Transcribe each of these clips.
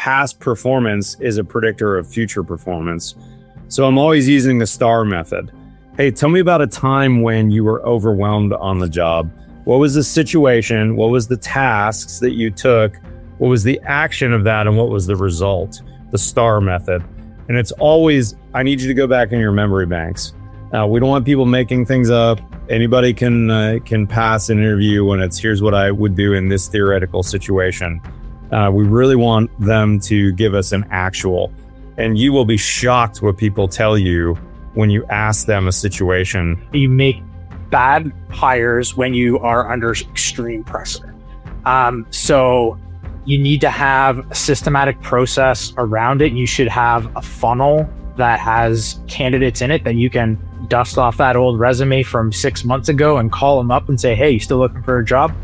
past performance is a predictor of future performance. So I'm always using the STAR method. Hey, tell me about a time when you were overwhelmed on the job. What was the situation? What was the tasks that you took? What was the action of that? And what was the result? The STAR method. And it's always, I need you to go back in your memory banks. We don't want people making things up. Anybody can pass an interview when it's, here's what I would do in this theoretical situation. We really want them to give us an actual. And you will be shocked what people tell you when you ask them a situation. You make bad hires when you are under extreme pressure. So you need to have a systematic process around it. You should have a funnel that has candidates in it that you can dust off that old resume from 6 months ago and call them up and say, hey, you still looking for a job?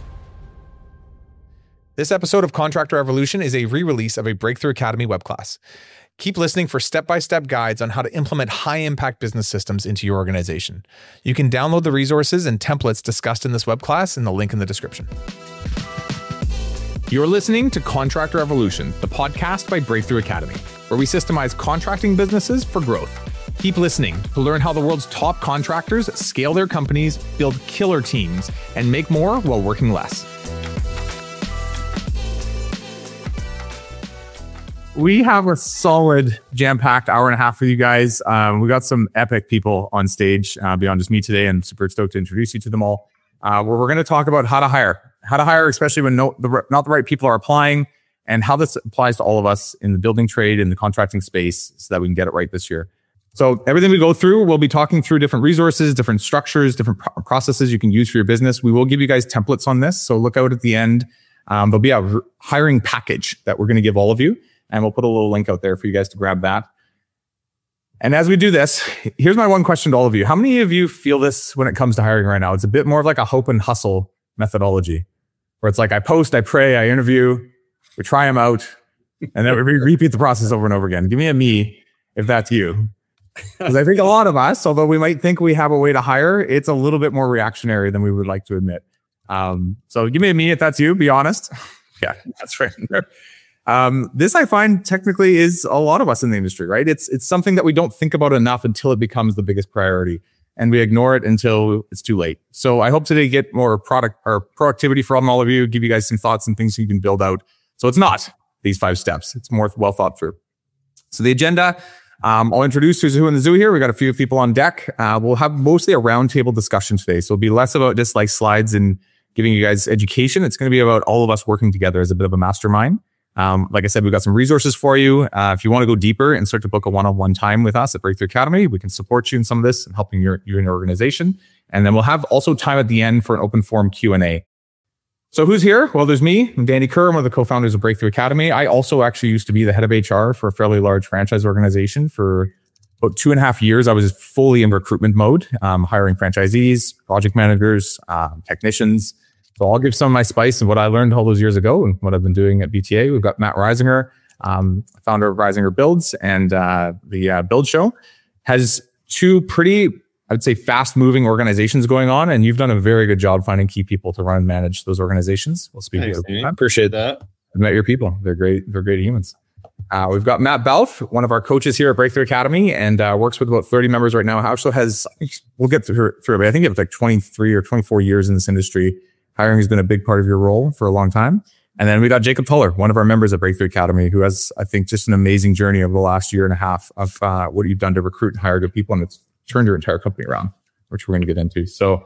This episode of Contractor Evolution is a re-release of a Breakthrough Academy web class. Keep listening for step-by-step guides on how to implement high-impact business systems into your organization. You can download the resources and templates discussed in this web class in the link in the description. You're listening to Contractor Evolution, the podcast by Breakthrough Academy, where we systemize contracting businesses for growth. Keep listening to learn how the world's top contractors scale their companies, build killer teams, and make more while working less. We have a solid jam-packed hour and a half for you guys. We got some epic people on stage beyond just me today, and super stoked to introduce you to them all. Where we're going to talk about how to hire, especially when not the right people are applying, and how this applies to all of us in the building trade, in the contracting space, so that we can get it right this year. So everything we go through, we'll be talking through different resources, different structures, different processes you can use for your business. We will give you guys templates on this, so look out at the end. There'll be a hiring package that we're going to give all of you. And we'll put a little link out there for you guys to grab that. And as we do this, here's my one question to all of you. How many of you feel this when it comes to hiring right now? It's a bit more of like a hope and hustle methodology, where it's like I post, I pray, I interview, we try them out, and then we repeat the process over and over again. Give me a me if that's you. Because I think a lot of us, although we might think we have a way to hire, it's a little bit more reactionary than we would like to admit. So give me a me if that's you, be honest. Yeah, that's right. This I find technically is a lot of us in the industry, right? It's something that we don't think about enough until it becomes the biggest priority, and we ignore it until it's too late. So I hope today get more product or productivity from all of you, give you guys some thoughts and things you can build out. So it's not these 5 steps. It's more well thought through. So the agenda, I'll introduce who's who in the zoo here. We got a few people on deck. We'll have mostly a roundtable discussion today. So it'll be less about just like slides and giving you guys education. It's going to be about all of us working together as a bit of a mastermind. Like I said, we've got some resources for you. If you want to go deeper and start to book a one-on-one time with us at Breakthrough Academy, we can support you in some of this and helping you in your organization. And then we'll have also time at the end for an open forum Q&A. So who's here? Well, there's me. I'm Danny Kerr. I'm one of the co-founders of Breakthrough Academy. I also actually used to be the head of HR for a fairly large franchise organization. For about 2.5 years, I was fully in recruitment mode, hiring franchisees, project managers, technicians. So I'll give some of my spice and what I learned all those years ago and what I've been doing at BTA. We've got Matt Reisinger, founder of Reisinger Builds, and the Build Show has 2 pretty, I would say, fast-moving organizations going on, and you've done a very good job finding key people to run and manage those organizations. We'll speak to you. I appreciate that. I've met your people. They're great. They're great humans. We've got Matt Balf, one of our coaches here at Breakthrough Academy, and works with about 30 members right now. Also has, we'll get through it, but I think it was like 23 or 24 years in this industry. Hiring has been a big part of your role for a long time. And then we got Jacob Tuller, one of our members at Breakthrough Academy, who has, I think, just an amazing journey over the last year and a half of what you've done to recruit and hire good people. And it's turned your entire company around, which we're going to get into. So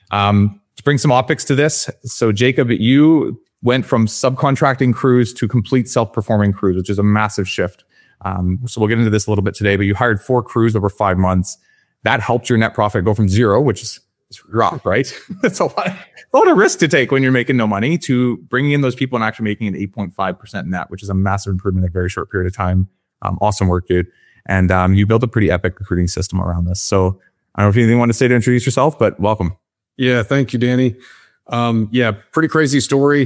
to bring some optics to this. So Jacob, you went from subcontracting crews to complete self-performing crews, which is a massive shift. So we'll get into this a little bit today, but you hired 4 crews over 5 months. That helped your net profit go from 0, which is rough, right? That's a lot of risk to take when you're making no money, to bringing in those people and actually making an 8.5% net, which is a massive improvement in a very short period of time. Awesome work, dude. And you built a pretty epic recruiting system around this. So I don't know if you have anything you want to say to introduce yourself, but welcome. Yeah, thank you, Danny. Yeah, pretty crazy story.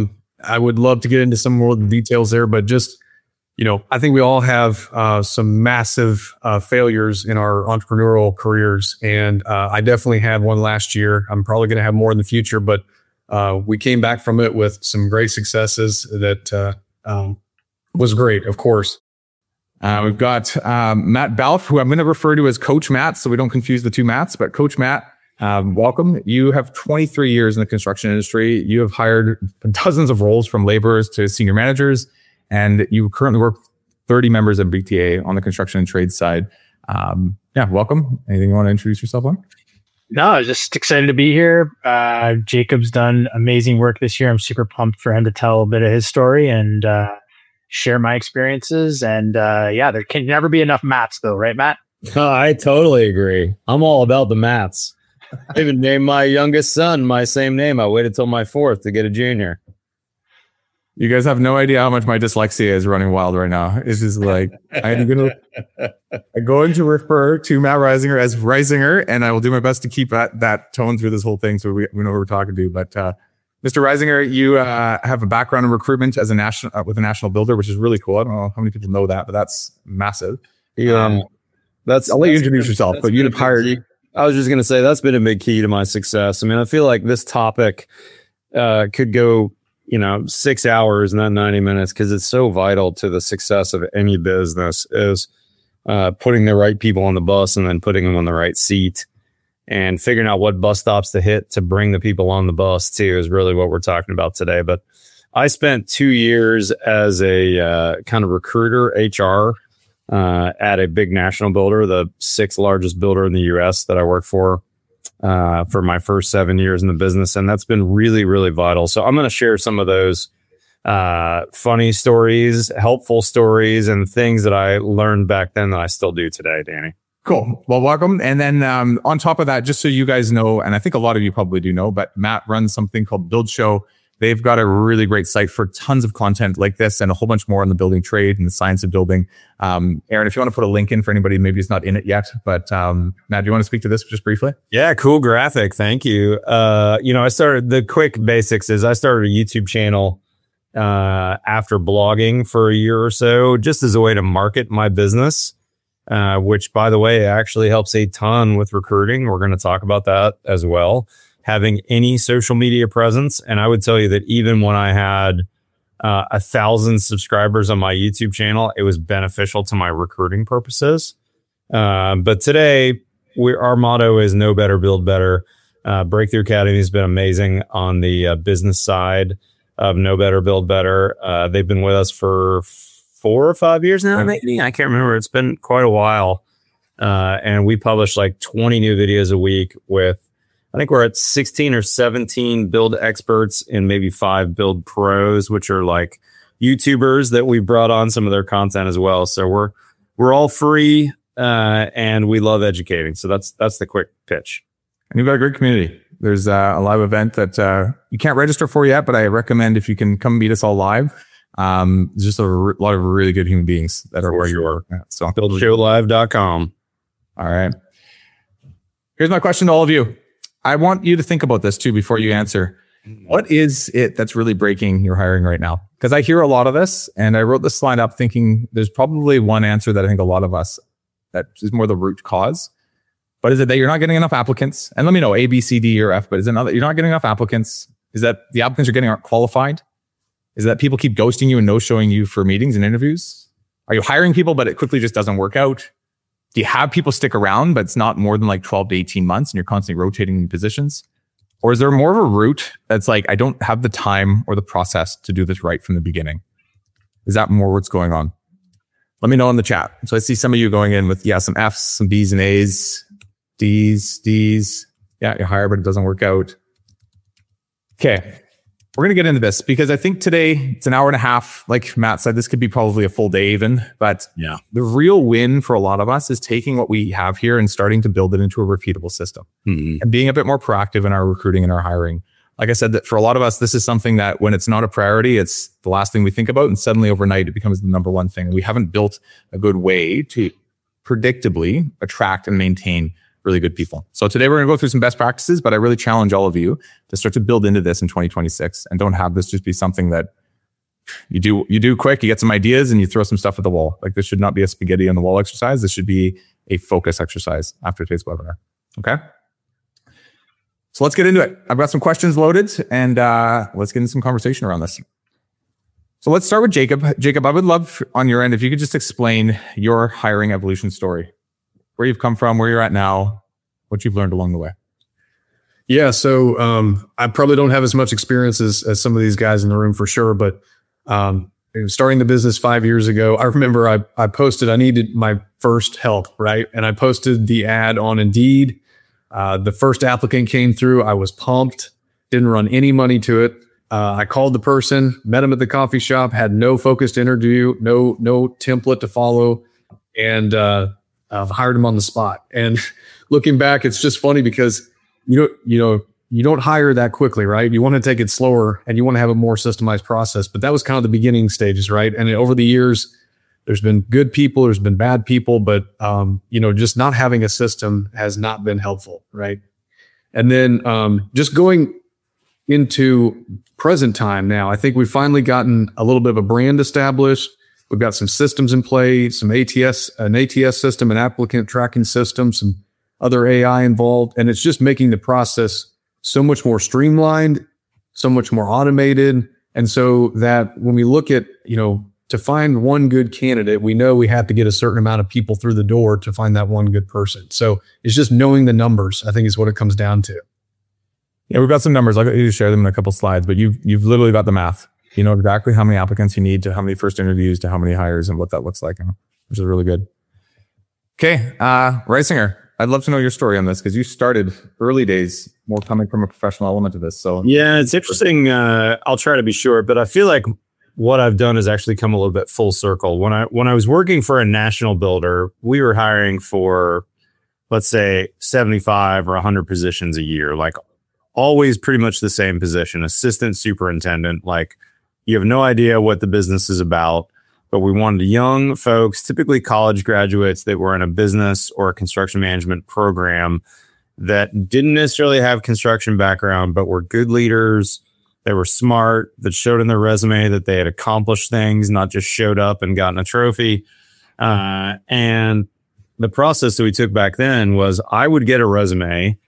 I would love to get into some more of the details there, but just, I think we all have some massive failures in our entrepreneurial careers. And I definitely had one last year. I'm probably going to have more in the future, but we came back from it with some great successes that was great, of course. We've got Matt Balfe, who I'm going to refer to as Coach Matt, so we don't confuse the two Matts. But Coach Matt, welcome. You have 23 years in the construction industry. You have hired dozens of roles from laborers to senior managers, and you currently work 30 members of BTA on the construction and trade side. Welcome. Anything you want to introduce yourself on? No, just excited to be here. Jacob's done amazing work this year. I'm super pumped for him to tell a bit of his story and share my experiences. And there can never be enough Matts though, right, Matt? I totally agree. I'm all about the Matts. I even named my youngest son my same name. I waited till my 4th to get a junior. You guys have no idea how much my dyslexia is running wild right now. It's just like, I'm going to refer to Matt Reisinger as Reisinger, and I will do my best to keep that tone through this whole thing so we know who we're talking to. But Mr. Reisinger, you have a background in recruitment as a national with a national builder, which is really cool. I don't know how many people know that, but that's massive. I'll let you introduce yourself, but you'd have hired. I was just going to say that's been a big key to my success. I mean, I feel like this topic could go 6 hours, not 90 minutes, because it's so vital to the success of any business is putting the right people on the bus and then putting them on the right seat and figuring out what bus stops to hit to bring the people on the bus too is really what we're talking about today. But I spent 2 years as a kind of recruiter, HR, at a big national builder, the 6th largest builder in the US that I worked for my first 7 years in the business. And that's been really, really vital. So I'm going to share some of those funny stories, helpful stories, and things that I learned back then that I still do today, Danny. Cool. Well, welcome. And then on top of that, just so you guys know, and I think a lot of you probably do know, but Matt runs something called Build Show. They've got a really great site for tons of content like this and a whole bunch more on the building trade and the science of building. Aaron, if you want to put a link in for anybody maybe is not in it yet, but Matt, do you want to speak to this just briefly? Yeah, cool graphic. Thank you. I started the quick basics is I started a YouTube channel after blogging for a year or so, just as a way to market my business, which by the way, actually helps a ton with recruiting. We're going to talk about that as well. Having any social media presence. And I would tell you that even when I had 1,000 subscribers on my YouTube channel, it was beneficial to my recruiting purposes. But today, our motto is know better, build better. Breakthrough Academy has been amazing on the business side of know better, build better. They've been with us for 4 or 5 years now, maybe. I can't remember. It's been quite a while. And we publish like 20 new videos a week with, I think we're at 16 or 17 build experts and maybe 5 build pros, which are like YouTubers that we brought on some of their content as well. So we're all free and we love educating. So that's the quick pitch. And you've got a great community. There's a live event that you can't register for yet, but I recommend if you can come meet us all live. There's just a lot of really good human beings that are where you are. So buildshowlive.com. All right. Here's my question to all of you. I want you to think about this too before you answer. What is it that's really breaking your hiring right now? Because I hear a lot of this, and I wrote this slide up thinking there's probably one answer that I think a lot of us, that is more the root cause. But is it that you're not getting enough applicants? And let me know A, B, C, D, or F, but is it not that you're not getting enough applicants? Is that the applicants you're getting aren't qualified? Is that people keep ghosting you and no-showing you for meetings and interviews? Are you hiring people, but it quickly just doesn't work out? Do you have people stick around, but it's not more than like 12 to 18 months and you're constantly rotating positions? Or is there more of a route that's like, I don't have the time or the process to do this right from the beginning? Is that more what's going on? Let me know in the chat. So I see some of you going in with, some Fs, some Bs and As, Ds. Yeah, you hire, but it doesn't work out. Okay. We're going to get into this because I think today it's an hour and a half. Like Matt said, this could be probably a full day even. But the real win for a lot of us is taking what we have here and starting to build it into a repeatable system and being a bit more proactive in our recruiting and our hiring. Like I said, that for a lot of us, this is something that when it's not a priority, it's the last thing we think about. And suddenly overnight, it becomes the number one thing. We haven't built a good way to predictably attract and maintain really good people. So today we're going to go through some best practices, but I really challenge all of you to start to build into this in 2026 and don't have this just be something that you do quick, you get some ideas and you throw some stuff at the wall. Like this should not be a spaghetti on the wall exercise. This should be a focus exercise after today's webinar. Okay. So let's get into it. I've got some questions loaded and let's get into some conversation around this. So let's start with Jacob. Jacob, I would love on your end if you could just explain your hiring evolution story, where you've come from, where you're at now, what you've learned along the way. Yeah. So I probably don't have as much experience as some of these guys in the room for sure. But starting the business 5 years ago, I remember I posted, I needed my first help, right? And I posted the ad on Indeed. The first applicant came through. I was pumped, didn't run any money to it. I called the person, met him at the coffee shop, had no focused interview, no template to follow, and hired him on the spot. And looking back, it's just funny because you don't hire that quickly, right? You want to take it slower and you want to have a more systemized process. But that was kind of the beginning stages, right? And over the years, there's been good people, there's been bad people, but just not having a system has not been helpful, right? And then just going into present time now, I think we've finally gotten a little bit of a brand established. We've got some systems in play, an ATS system, an applicant tracking system, some other AI involved, and it's just making the process so much more streamlined, so much more automated. And so that when we look at, to find one good candidate, we know we have to get a certain amount of people through the door to find that one good person. So it's just knowing the numbers, I think, is what it comes down to. Yeah, we've got some numbers. I'll get you to share them in a couple slides, but you've literally got the math. You know exactly how many applicants you need, to how many first interviews, to how many hires, and what that looks like, which is really good. Okay, Reisinger, I'd love to know your story on this because you started early days, more coming from a professional element to this. So yeah, it's interesting. I'll try to be short, but I feel like what I've done has actually come a little bit full circle. When I was working for a national builder, we were hiring for, let's say, 75 or 100 positions a year, like always pretty much the same position, assistant superintendent. Like you have no idea what the business is about. But we wanted young folks, typically college graduates that were in a business or a construction management program that didn't necessarily have construction background, but were good leaders. They were smart, that showed in their resume that they had accomplished things, not just showed up and gotten a trophy. And the process that we took back then was I would get a resume.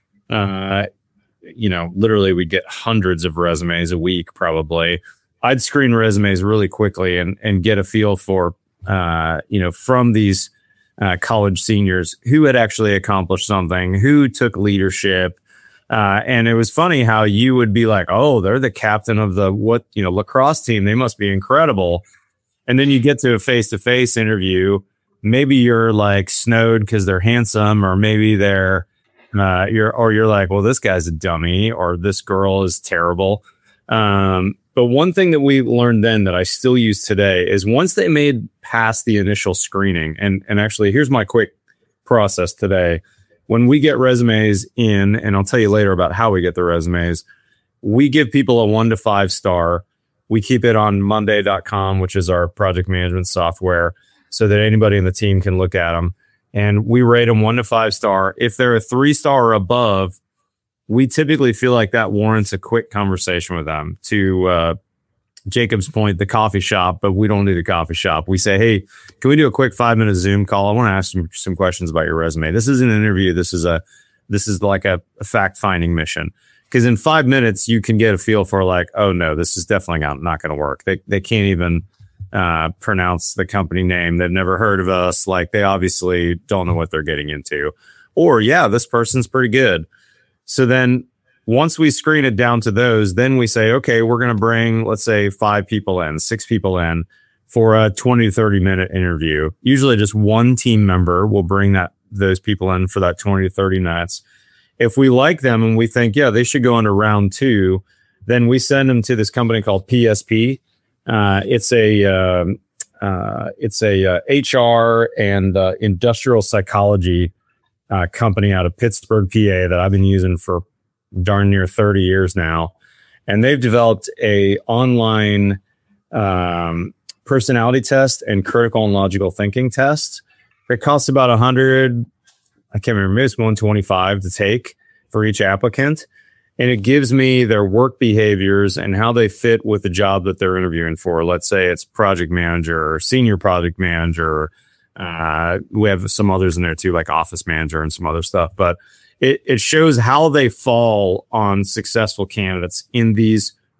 Literally we'd get hundreds of resumes a week, probably. I'd screen resumes really quickly and get a feel for, from these college seniors who had actually accomplished something, who took leadership. And it was funny how you would be like, oh, they're the captain of the lacrosse team. They must be incredible. And then you get to a face-to-face interview. Maybe you're like snowed because they're handsome, or maybe they're you're like, well, this guy's a dummy, or this girl is terrible. But one thing that we learned then that I still use today is once they made past the initial screening, and actually here's my quick process today. When we get resumes in, and I'll tell you later about how we get the resumes, we give people a 1 to 5 star. We keep it on Monday.com, which is our project management software, so that anybody in the team can look at them. And we rate them 1 to 5 star. If they're a 3 star or above, we typically feel like that warrants a quick conversation with them. To Jacob's point, the coffee shop, but we don't need a coffee shop. We say, hey, can we do a quick 5-minute Zoom call? I want to ask some questions about your resume. This is an interview. This is like a fact-finding mission. Because in 5 minutes, you can get a feel for like, oh no, this is definitely not going to work. They can't even pronounce the company name. They've never heard of us. Like they obviously don't know what they're getting into. Or yeah, this person's pretty good. So then once we screen it down to those, then we say, okay, we're going to bring, let's say 5 people in, 6 people in for a 20 to 30 minute interview. Usually just one team member will bring those people in for that 20 to 30 minutes. If we like them and we think, yeah, they should go into round 2, then we send them to this company called PSP. It's a HR and industrial psychology company out of Pittsburgh, PA, that I've been using for darn near 30 years now. And they've developed a online personality test and critical and logical thinking test. It costs about $100, I can't remember, maybe it's $125 to take for each applicant. And it gives me their work behaviors and how they fit with the job that they're interviewing for. Let's say it's project manager or senior project manager. We have some others in there too, like office manager and some other stuff. But it shows how they fall on successful candidates in these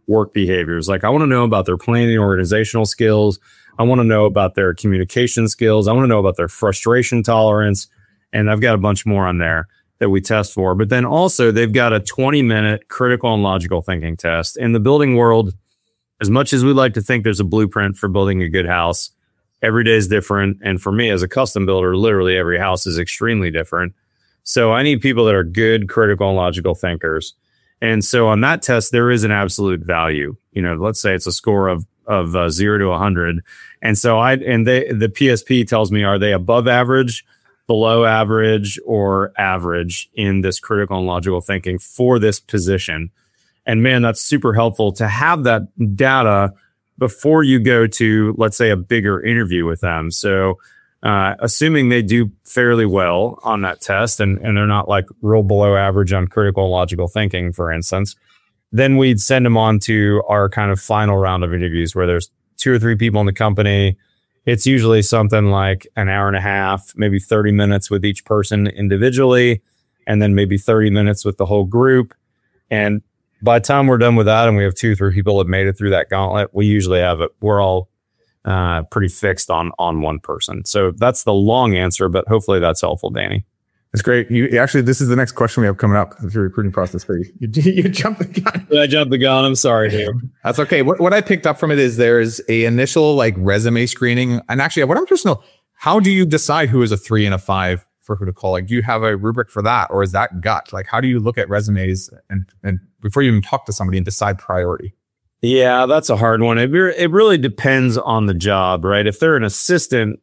work behaviors. Like I want to know about their planning, organizational skills. I want to know about their communication skills. I want to know about their frustration tolerance. And I've got a bunch more on there that we test for. But then also they've got a 20-minute critical and logical thinking test. In the building world, as much as we like to think there's a blueprint for building a good house, every day is different. And for me as a custom builder, literally every house is extremely different. So I need people that are good critical and logical thinkers. And so on that test, there is an absolute value. You know, let's say it's a score of 0 to 100. And so the PSP tells me, are they above average, below average, or average in this critical and logical thinking for this position? And man, that's super helpful to have that data before you go to, let's say, a bigger interview with them. So assuming they do fairly well on that test and they're not like real below average on critical and logical thinking, for instance, then we'd send them on to our kind of final round of interviews where there's 2 or 3 people in the company. It's usually something like an hour and a half, maybe 30 minutes with each person individually, and then maybe 30 minutes with the whole group. And by the time we're done with that and we have 2 or 3 people that made it through that gauntlet, we usually have it. We're all pretty fixed on one person. So that's the long answer, but hopefully that's helpful, Danny. That's great. You actually, this is the next question we have coming up. It's your recruiting process for you. You jumped the gun. I jumped the gun. I'm sorry, dude. That's okay. What I picked up from it is there's a initial like resume screening. And actually, what I'm interested to know, how do you decide who is a 3 and a 5 for who to call? Like, do you have a rubric for that, or is that gut? Like, how do you look at resumes and before you even talk to somebody and decide priority? Yeah, that's a hard one. It really depends on the job, right? If they're an assistant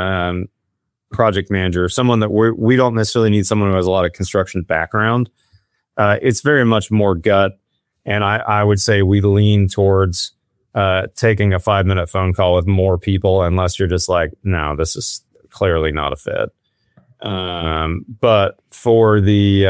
project manager, someone that we don't necessarily need someone who has a lot of construction background, it's very much more gut. And I would say we lean towards taking a 5-minute phone call with more people, unless you're just like, no, this is clearly not a fit. But for the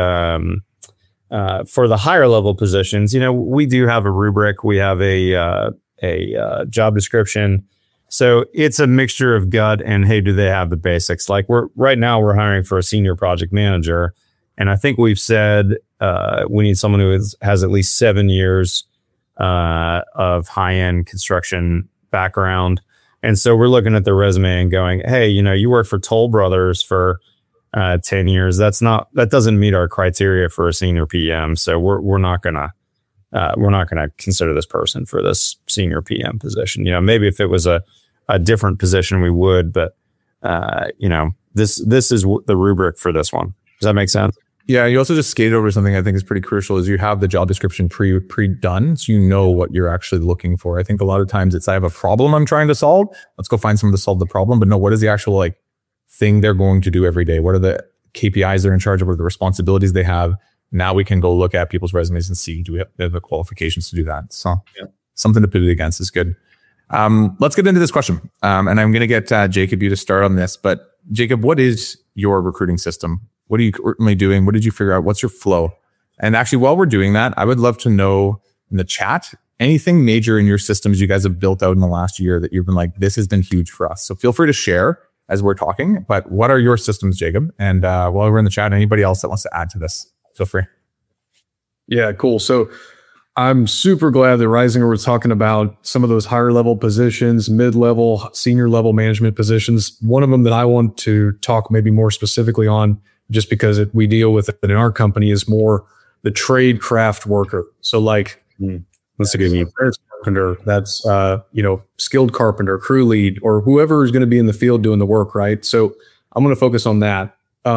higher level positions, you know, we do have a rubric. We have a job description. So it's a mixture of gut and, hey, do they have the basics? Like right now we're hiring for a senior project manager. And I think we've said we need someone who has at least 7 years of high-end construction background. And so we're looking at the resume and going, hey, you know, you worked for Toll Brothers for 10 years. That doesn't meet our criteria for a senior PM. So we're not gonna consider this person for this senior PM position. You know, maybe if it was a different position, we would, but you know, this is the rubric for this one. Does that make sense? Yeah. You also just skated over something I think is pretty crucial is you have the job description pre-done. So you know what you're actually looking for. I think a lot of times it's, I have a problem I'm trying to solve. Let's go find someone to solve the problem. But no, what is the actual like thing they're going to do every day? What are the KPIs they're in charge of? What are the responsibilities they have? Now we can go look at people's resumes and see, do we have the qualifications to do that? So something to put it against is good. Let's get into this question. And I'm going to get Jacob, you to start on this. But Jacob, what is your recruiting system? What are you currently doing? What did you figure out? What's your flow? And actually, while we're doing that, I would love to know in the chat, anything major in your systems you guys have built out in the last year that you've been like, this has been huge for us. So feel free to share as we're talking. But what are your systems, Jacob? And while we're in the chat, anybody else that wants to add to this, feel free. Yeah, cool. So I'm super glad that Risinger was talking about some of those higher level positions, mid-level, senior level management positions. One of them that I want to talk maybe more specifically on, just because we deal with it in our company, is more the trade craft worker. So like, that's a good one. Carpenter, that's skilled carpenter, crew lead, or whoever is going to be in the field doing the work, right? So I'm going to focus on that.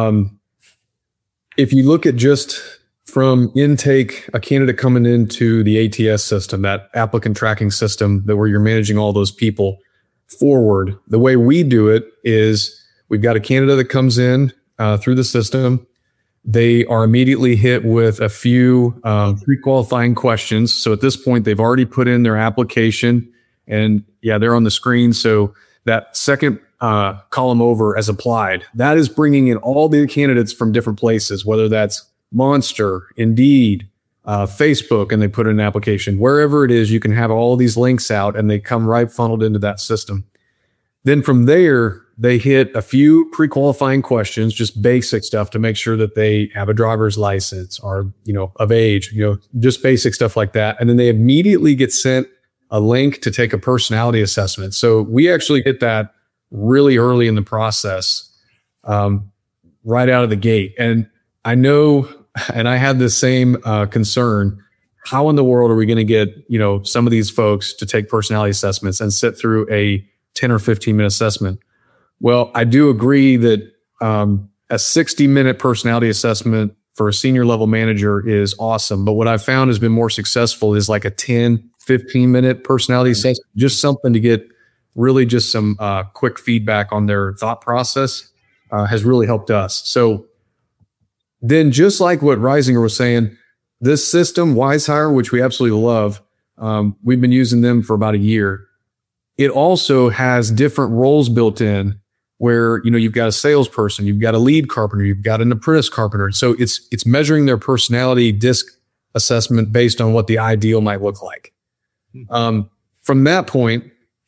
If you look at just from intake, a candidate coming into the ATS system, that applicant tracking system, that where you're managing all those people forward, the way we do it is we've got a candidate that comes in through the system. They are immediately hit with a few pre-qualifying questions. So at this point, they've already put in their application, and they're on the screen. So that second column over as applied, that is bringing in all the candidates from different places, whether that's Monster, Indeed, Facebook, and they put in an application. Wherever it is, you can have all these links out and they come right funneled into that system. Then from there, they hit a few pre-qualifying questions, just basic stuff to make sure that they have a driver's license, are, of age, just basic stuff like that. And then they immediately get sent a link to take a personality assessment. So we actually get that really early in the process, right out of the gate. And I know, and I had the same concern. How in the world are we going to get, some of these folks to take personality assessments and sit through a 10 or 15 minute assessment? Well, I do agree that a 60-minute personality assessment for a senior level manager is awesome. But what I've found has been more successful is like a 10, 15-minute personality assessment, just something to get really just some quick feedback on their thought process has really helped us. So then, just like what Reisinger was saying, this system, WiseHire, which we absolutely love, we've been using them for about a year. It also has different roles built in where, you've got a salesperson, you've got a lead carpenter, you've got an apprentice carpenter. So it's measuring their personality disc assessment based on what the ideal might look like. From that point,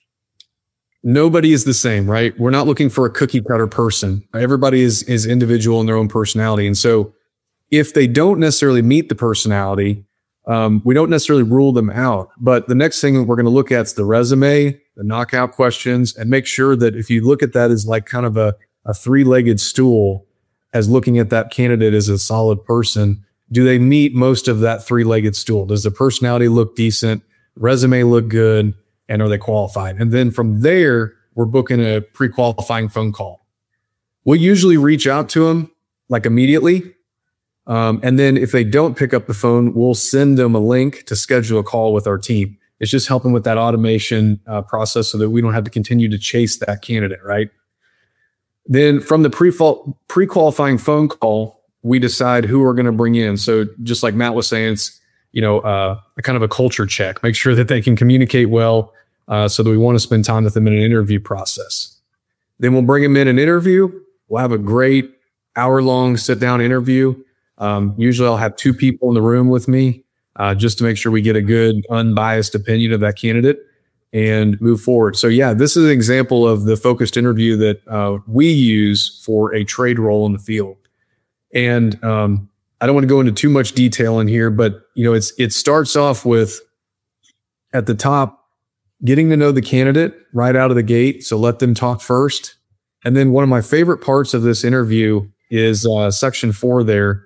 nobody is the same, right? We're not looking for a cookie cutter person. Everybody is individual in their own personality. And so if they don't necessarily meet the personality, we don't necessarily rule them out. But the next thing that we're going to look at is the resume, the knockout questions, and make sure that if you look at that as like kind of a three-legged stool, as looking at that candidate as a solid person, do they meet most of that three-legged stool? Does the personality look decent? Resume look good? And are they qualified? And then from there, we're booking a pre-qualifying phone call. We'll usually reach out to them like immediately. And then if they don't pick up the phone, we'll send them a link to schedule a call with our team. It's just helping with that automation process so that we don't have to continue to chase that candidate, right? Then from the pre-qualifying phone call, we decide who we're going to bring in. So just like Matt was saying, it's, a kind of a culture check, make sure that they can communicate well, so that we want to spend time with them in an interview process. Then we'll bring them in an interview. We'll have a great hour-long sit-down interview. Usually I'll have two people in the room with me, just to make sure we get a good unbiased opinion of that candidate and move forward. So yeah, this is an example of the focused interview that we use for a trade role in the field. And I don't want to go into too much detail in here, but it starts off with, at the top, getting to know the candidate right out of the gate. So let them talk first. And then one of my favorite parts of this interview is section 4 there.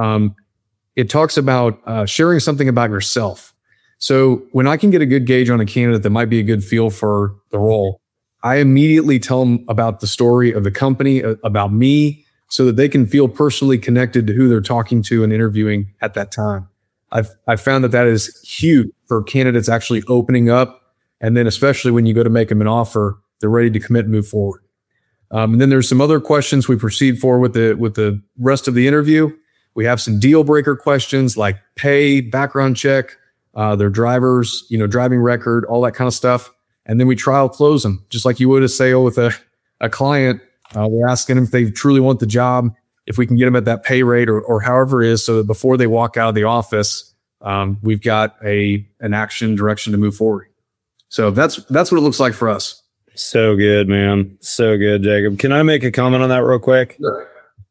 It talks about sharing something about yourself. So when I can get a good gauge on a candidate that might be a good feel for the role, I immediately tell them about the story of the company, about me, so that they can feel personally connected to who they're talking to and interviewing at that time. I've found that is huge for candidates actually opening up. And then especially when you go to make them an offer, they're ready to commit and move forward. And then there's some other questions we proceed for with the rest of the interview. We have some deal breaker questions like pay, background check, their drivers, driving record, all that kind of stuff. And then we trial close them, just like you would a sale with a client. We're asking them if they truly want the job, if we can get them at that pay rate or however it is, so that before they walk out of the office, we've got an action direction to move forward. So that's what it looks like for us. So good, man. So good, Jacob. Can I make a comment on that real quick? Sure.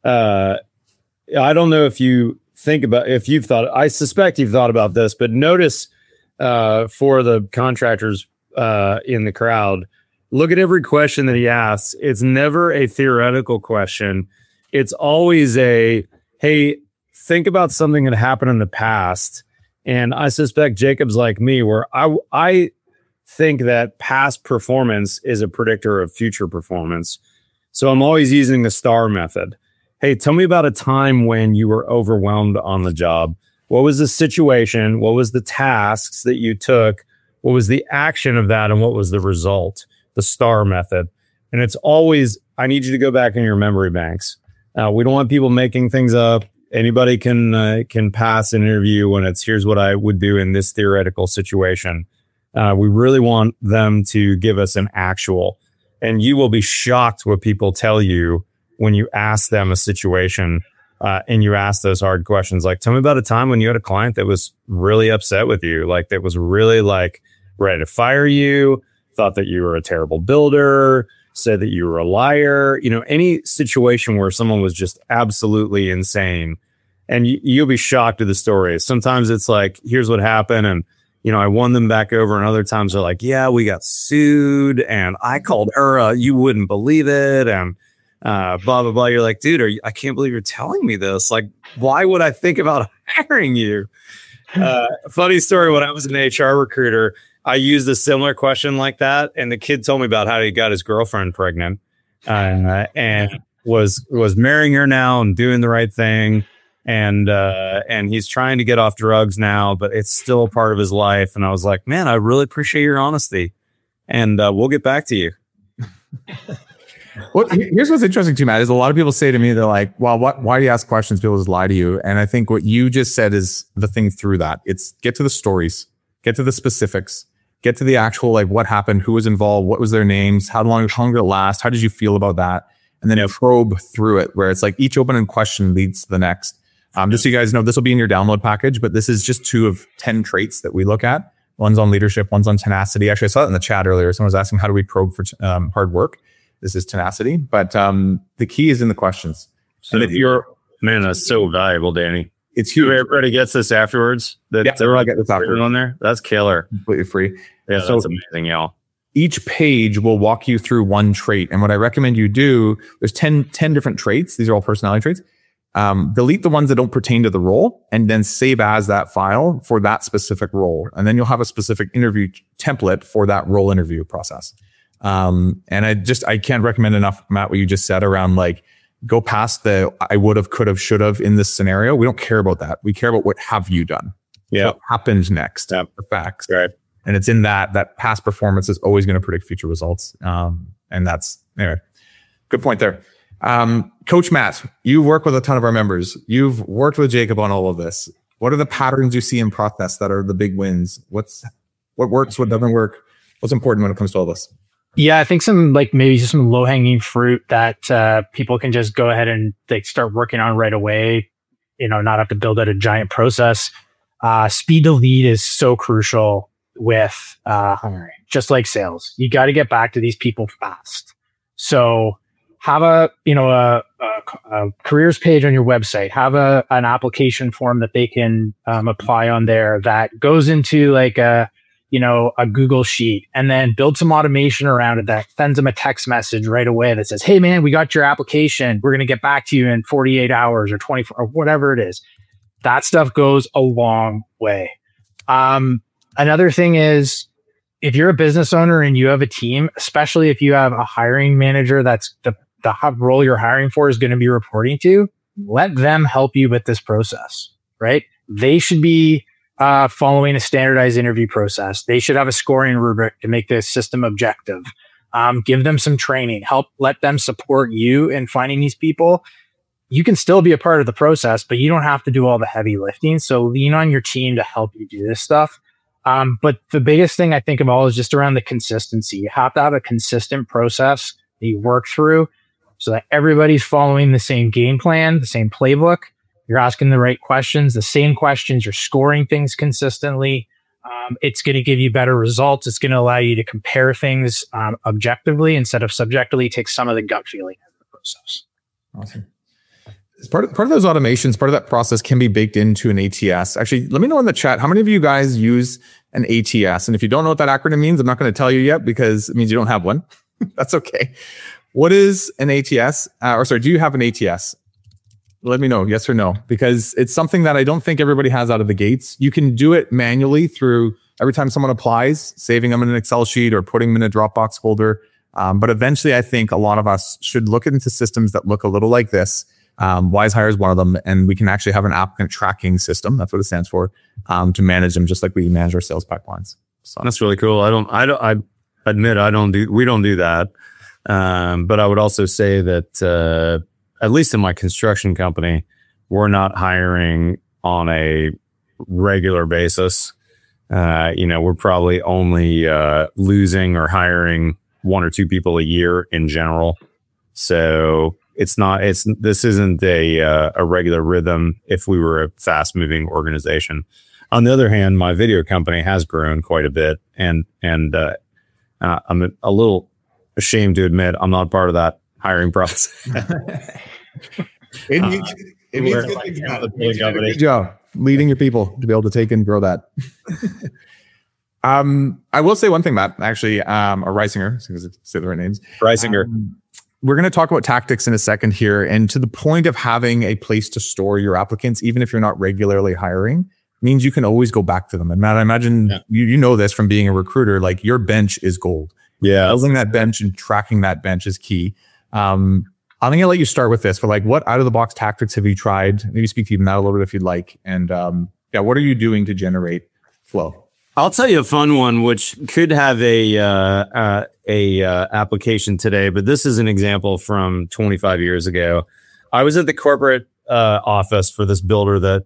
I don't know if you've thought, I suspect you've thought about this, but notice for the contractors in the crowd, look at every question that he asks. It's never a theoretical question. It's always hey, think about something that happened in the past. And I suspect Jacob's like me, where I think that past performance is a predictor of future performance. So I'm always using the STAR method. Hey, tell me about a time when you were overwhelmed on the job. What was the situation? What was the tasks that you took? What was the action of that? And what was the result? The STAR method. And it's always, I need you to go back in your memory banks. We don't want people making things up. Anybody can pass an interview when it's, here's what I would do in this theoretical situation. We really want them to give us an actual. And you will be shocked what people tell you when you ask them a situation and you ask those hard questions. Like, tell me about a time when you had a client that was really upset with you, like that was really like ready to fire you, thought that you were a terrible builder, said that you were a liar, any situation where someone was just absolutely insane. And you'll be shocked at the stories. Sometimes it's like, here's what happened. And, I won them back over. And other times they're like, yeah, we got sued and I called her, you wouldn't believe it. And blah, blah, blah. You're like, dude, I can't believe you're telling me this. Like, why would I think about hiring you? Funny story. When I was an HR recruiter, I used a similar question like that. And the kid told me about how he got his girlfriend pregnant and was marrying her now and doing the right thing. And he's trying to get off drugs now, but it's still a part of his life. And I was like, man, I really appreciate your honesty. And we'll get back to you. Well, here's what's interesting too, Matt, is a lot of people say to me, they're like, well, why do you ask questions? People just lie to you. And I think what you just said is the thing through that. It's get to the stories, get to the specifics, get to the actual, like what happened, who was involved, what was their names, how long did it last? How did you feel about that? And then probe through it, where it's like each open-ended question leads to the next. Just so you guys know, this will be in your download package, but this is just 2 of 10 traits that we look at. One's on leadership, one's on tenacity. Actually, I saw it in the chat earlier. Someone was asking, how do we probe for hard work? This is tenacity, but the key is in the questions. So if that's so valuable, Danny. It's huge. Everybody gets this afterwards. Everyone get this afterwards on there. That's killer. Completely free. Yeah, so that's amazing, y'all. Each page will walk you through one trait. And what I recommend you do, there's 10 different traits. These are all personality traits. Delete the ones that don't pertain to the role and then save as that file for that specific role. And then you'll have a specific interview template for that role interview process. And I can't recommend enough, Matt, what you just said around like, go past the I would have, could have, should have in this scenario. We don't care about that. We care about what have you done? Yeah. What happens next? Yep. The facts. Right. And it's in that past performance is always going to predict future results. And that's, anyway, good point there. Coach Matt, you work with a ton of our members. You've worked with Jacob on all of this. What are the patterns you see in process that are the big wins? What works, what doesn't work? What's important when it comes to all this? Yeah, I think maybe just some low hanging fruit that people can just go ahead and start working on right away. Not have to build out a giant process. Speed to lead is so crucial with hiring, just like sales. You got to get back to these people fast. So have a careers page on your website. Have an application form that they can apply on there that goes into like a Google sheet, and then build some automation around it that sends them a text message right away that says, hey man, we got your application. We're going to get back to you in 48 hours or 24 or whatever it is. That stuff goes a long way. Another thing is, if you're a business owner and you have a team, especially if you have a hiring manager that's the role you're hiring for is going to be reporting to, let them help you with this process, right? They should be following a standardized interview process. They should have a scoring rubric to make the system objective. Give them some training, let them support you in finding these people. You can still be a part of the process, but you don't have to do all the heavy lifting. So lean on your team to help you do this stuff. But the biggest thing I think of all is just around the consistency. You have to have a consistent process that you work through so that everybody's following the same game plan, the same playbook. You're asking the right questions, the same questions. You're scoring things consistently. It's going to give you better results. It's going to allow you to compare things objectively instead of subjectively. Take some of the gut feeling out of the process. Awesome. As part of those automations, part of that process can be baked into an ATS. Actually, let me know in the chat, how many of you guys use an ATS? And if you don't know what that acronym means, I'm not going to tell you yet because it means you don't have one. That's okay. What is an ATS? Do you have an ATS? Let me know, yes or no, because it's something that I don't think everybody has out of the gates. You can do it manually through every time someone applies, saving them in an Excel sheet or putting them in a Dropbox folder. But eventually, I think a lot of us should look into systems that look a little like this. WiseHire is one of them, and we can actually have an applicant tracking system. That's what it stands for, to manage them, just like we manage our sales pipelines. So that's really cool. I admit we don't do that. But I would also say that, at least in my construction company, we're not hiring on a regular basis. We're probably only, losing or hiring 1 or 2 people a year in general. So this isn't a regular rhythm if we were a fast moving organization. On the other hand, my video company has grown quite a bit, and I'm a little ashamed to admit I'm not part of that hiring process. It means good things about it. Good job leading your people to be able to take and grow that. I will say one thing, Matt, actually, or Reisinger, because say the right names. Reisinger. We're going to talk about tactics in a second here. And to the point of having a place to store your applicants, even if you're not regularly hiring, means you can always go back to them. And Matt, I imagine you know this from being a recruiter, like your bench is gold. Yeah. Building that bench and tracking that bench is key. I'm going to let you start with this, but like what out of the box tactics have you tried? Maybe speak to even that a little bit if you'd like. And what are you doing to generate flow? I'll tell you a fun one, which could have a application today, but this is an example from 25 years ago. I was at the corporate office for this builder that,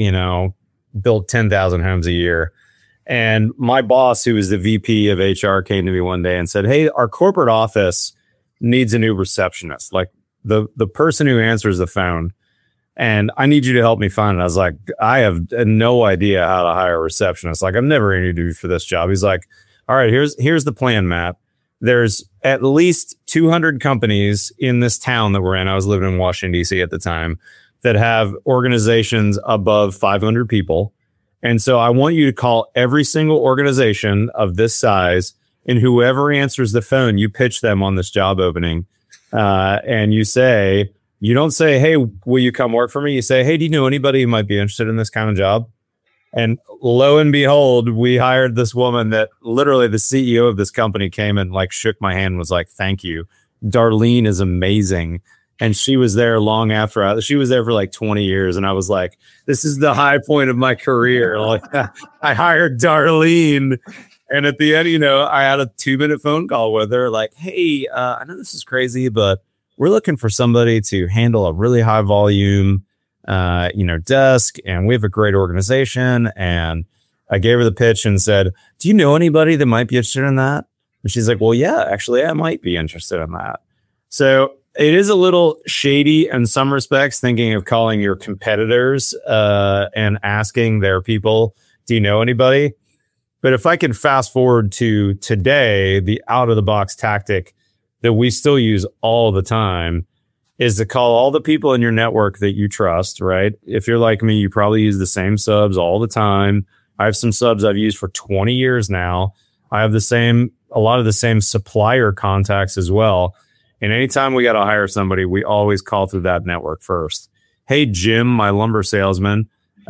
built 10,000 homes a year. And my boss, who was the VP of HR, came to me one day and said, "Hey, our corporate office needs a new receptionist, like the person who answers the phone. And I need you to help me find it." I was like, "I have no idea how to hire a receptionist. Like, I've never interviewed for this job." He's like, "All right, here's the plan, Matt. There's at least 200 companies in this town that we're in." I was living in Washington, D.C. at the time, that have organizations above 500 people. And so I want you to call every single organization of this size, and whoever answers the phone, you pitch them on this job opening. And you say, you don't say, "Hey, will you come work for me?" You say, "Hey, do you know anybody who might be interested in this kind of job?" And lo and behold, we hired this woman that literally the CEO of this company came and like shook my hand and was like, "Thank you. Darlene is amazing." And she was there long after she was there for like 20 years. And I was like, this is the high point of my career. Like, I hired Darlene. And at the end, I had a 2-minute phone call with her like, "Hey, I know this is crazy, but we're looking for somebody to handle a really high volume, desk. And we have a great organization." And I gave her the pitch and said, "Do you know anybody that might be interested in that?" And she's like, "Well, yeah, actually, I might be interested in that." So it is a little shady in some respects, thinking of calling your competitors and asking their people, "Do you know anybody?" But if I can fast forward to today, the out of the box tactic that we still use all the time is to call all the people in your network that you trust, right? If you're like me, you probably use the same subs all the time. I have some subs I've used for 20 years now. I have a lot of the same supplier contacts as well. And anytime we got to hire somebody, we always call through that network first. "Hey, Jim, my lumber salesman,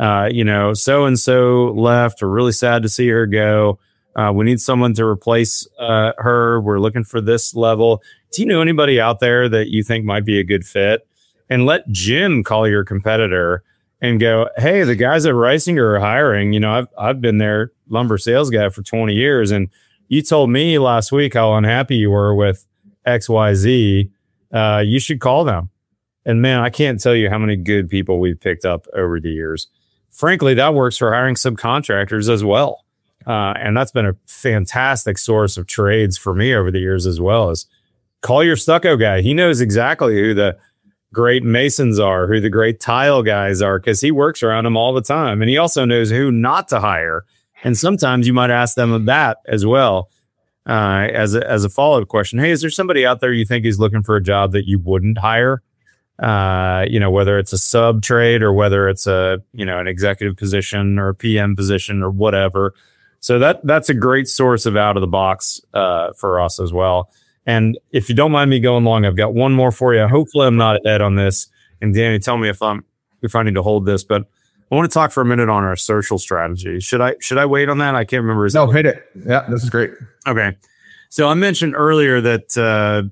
so-and-so left. We're really sad to see her go. We need someone to replace her. We're looking for this level. Do you know anybody out there that you think might be a good fit?" And let Jim call your competitor and go, "Hey, the guys at Reisinger are hiring. I've been their lumber sales guy for 20 years. And you told me last week how unhappy you were with XYZ. You should call them." And man, I can't tell you how many good people we've picked up over the years. Frankly, that works for hiring subcontractors as well. And that's been a fantastic source of trades for me over the years as well. Is call your stucco guy. He knows exactly who the great masons are, who the great tile guys are, because he works around them all the time. And he also knows who not to hire. And sometimes you might ask them that as well. As a follow-up question, "Hey, is there somebody out there you think is looking for a job that you wouldn't hire? Whether it's a sub trade or whether it's an executive position or a PM position or whatever." So that's a great source of out of the box for us as well. And if you don't mind me going long, I've got one more for you. Hopefully I'm not ahead on this. And Danny, tell me if I need to hold this, but I want to talk for a minute on our social strategy. Should I wait on that? I can't remember. No, hit it. Yeah, this is great. Okay. So I mentioned earlier that,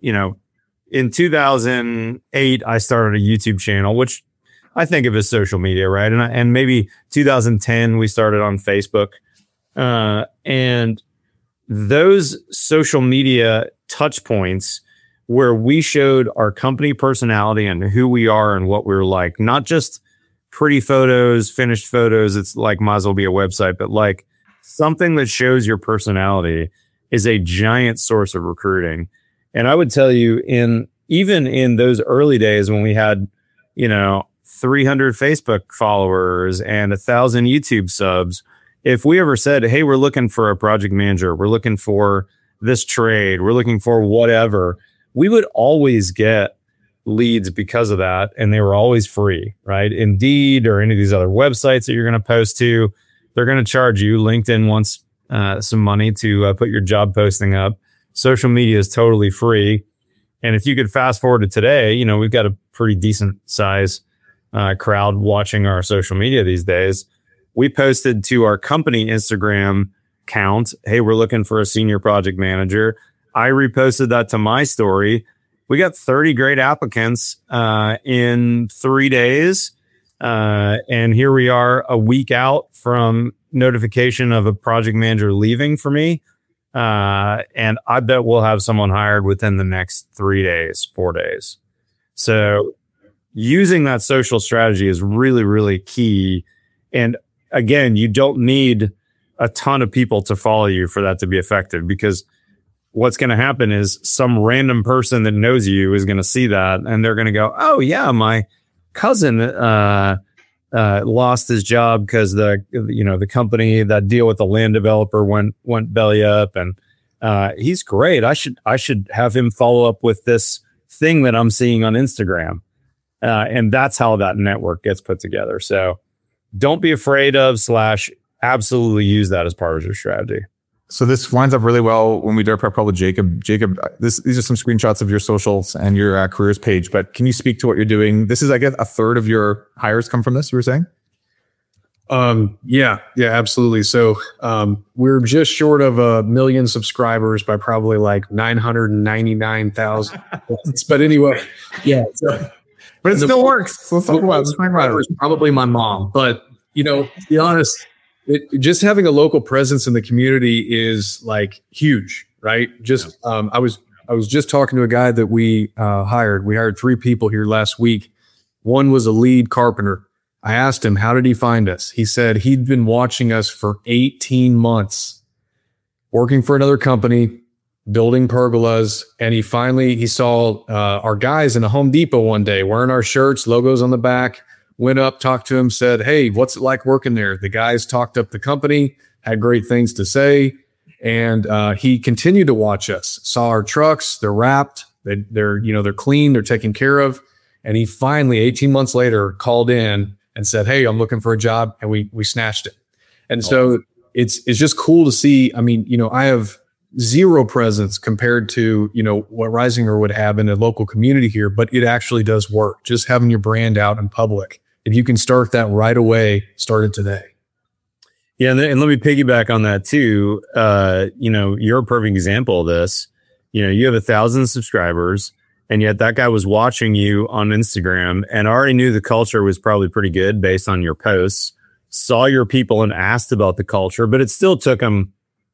in 2008, I started a YouTube channel, which I think of as social media, right? And maybe 2010, we started on Facebook. And those social media touch points where we showed our company personality and who we are and what we're like, not just pretty photos, finished photos. It's like, might as well be a website, but like something that shows your personality is a giant source of recruiting. And I would tell you even in those early days when we had, 300 Facebook followers and 1,000 YouTube subs, if we ever said, "Hey, we're looking for a project manager, we're looking for this trade. We're looking for whatever. We would always get leads because of that. And they were always free, right? Indeed, or any of these other websites that you're going to post to, they're going to charge you. LinkedIn wants some money to put your job posting up. Social media is totally free. And if you could fast forward to today, you know, we've got a pretty decent size crowd watching our social media these days. We posted to our company Instagram account, hey, we're looking for a senior project manager. I reposted that to my story. We got 30 great applicants in 3 days. And here we are a week out from notification of a project manager leaving for me. And I bet we'll have someone hired within the next 3 days, 4 days. So using that social strategy is really, really key. And again, you don't need a ton of people to follow you for that to be effective, because what's going to happen is some random person that knows you is going to see that and they're going to go, oh yeah, my cousin lost his job because the company that deal with the land developer went belly up, and he's great. I should have him follow up with this thing that I'm seeing on Instagram, and that's how that network gets put together. So don't be afraid of / absolutely use that as part of your strategy. So this lines up really well when we did our prep call with Jacob. Jacob, these are some screenshots of your socials and your careers page, but can you speak to what you're doing? This is, I guess, a third of your hires come from this, you were saying? Yeah, absolutely. So, we're just short of 1 million subscribers by probably like 999,000. But anyway, yeah. So, but it still works. So let's talk about it. Probably my mom, but to be honest, just having a local presence in the community is like huge, right? Just, I was just talking to a guy that we hired. We hired 3 people here last week. One was a lead carpenter. I asked him, how did he find us? He said he'd been watching us for 18 months, working for another company, building pergolas. And he saw our guys in a Home Depot one day wearing our shirts, logos on the back, went up, talked to him, said, hey, what's it like working there? The guys talked up the company, had great things to say. And he continued to watch us, saw our trucks, they're wrapped, they're clean, they're taken care of. And he finally, 18 months later, called in and said, hey, I'm looking for a job. And we snatched it. And so it's just cool to see. I mean, I have zero presence compared to, what Risinger would have in a local community here, but it actually does work. Just having your brand out in public. If you can start that right away, start it today. Yeah. And let me piggyback on that too. You're a perfect example of this. You have 1,000 subscribers, and yet that guy was watching you on Instagram and already knew the culture was probably pretty good based on your posts, saw your people and asked about the culture, but it still took him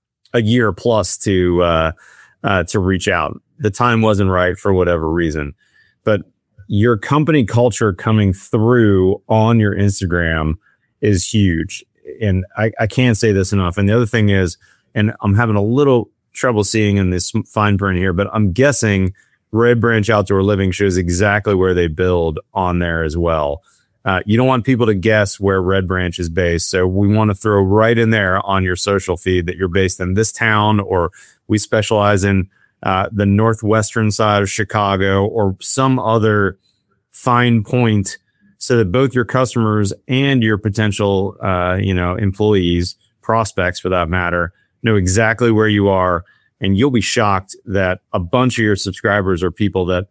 a year plus to reach out. The time wasn't right for whatever reason, but your company culture coming through on your Instagram is huge. And I can't say this enough. And the other thing is, and I'm having a little trouble seeing in this fine print here, but I'm guessing Red Branch Outdoor Living shows exactly where they build on there as well. You don't want people to guess where Red Branch is based. So we want to throw right in there on your social feed that you're based in this town, or we specialize in the northwestern side of Chicago or some other fine point, so that both your customers and your potential, employees, prospects for that matter, know exactly where you are. And you'll be shocked that a bunch of your subscribers are people that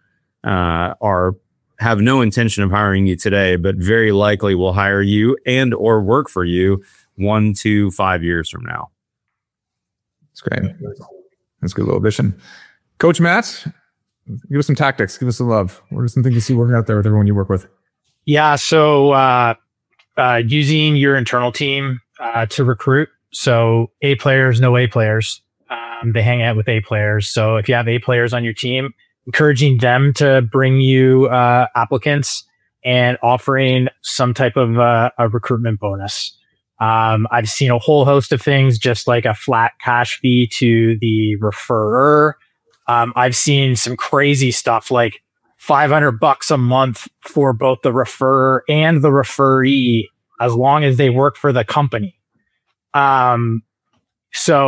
have no intention of hiring you today, but very likely will hire you and or work for you 1 to 5 years from now. That's great. That's a good little addition. Coach Matt, give us some tactics. Give us some love. What are some things you see working out there with everyone you work with? Yeah. So using your internal team to recruit. So A players, no A players. They hang out with A players. So if you have A players on your team, encouraging them to bring you applicants and offering some type of a recruitment bonus. I've seen a whole host of things, just like a flat cash fee to the referrer. I've seen some crazy stuff like $500 a month for both the referrer and the referee, as long as they work for the company. So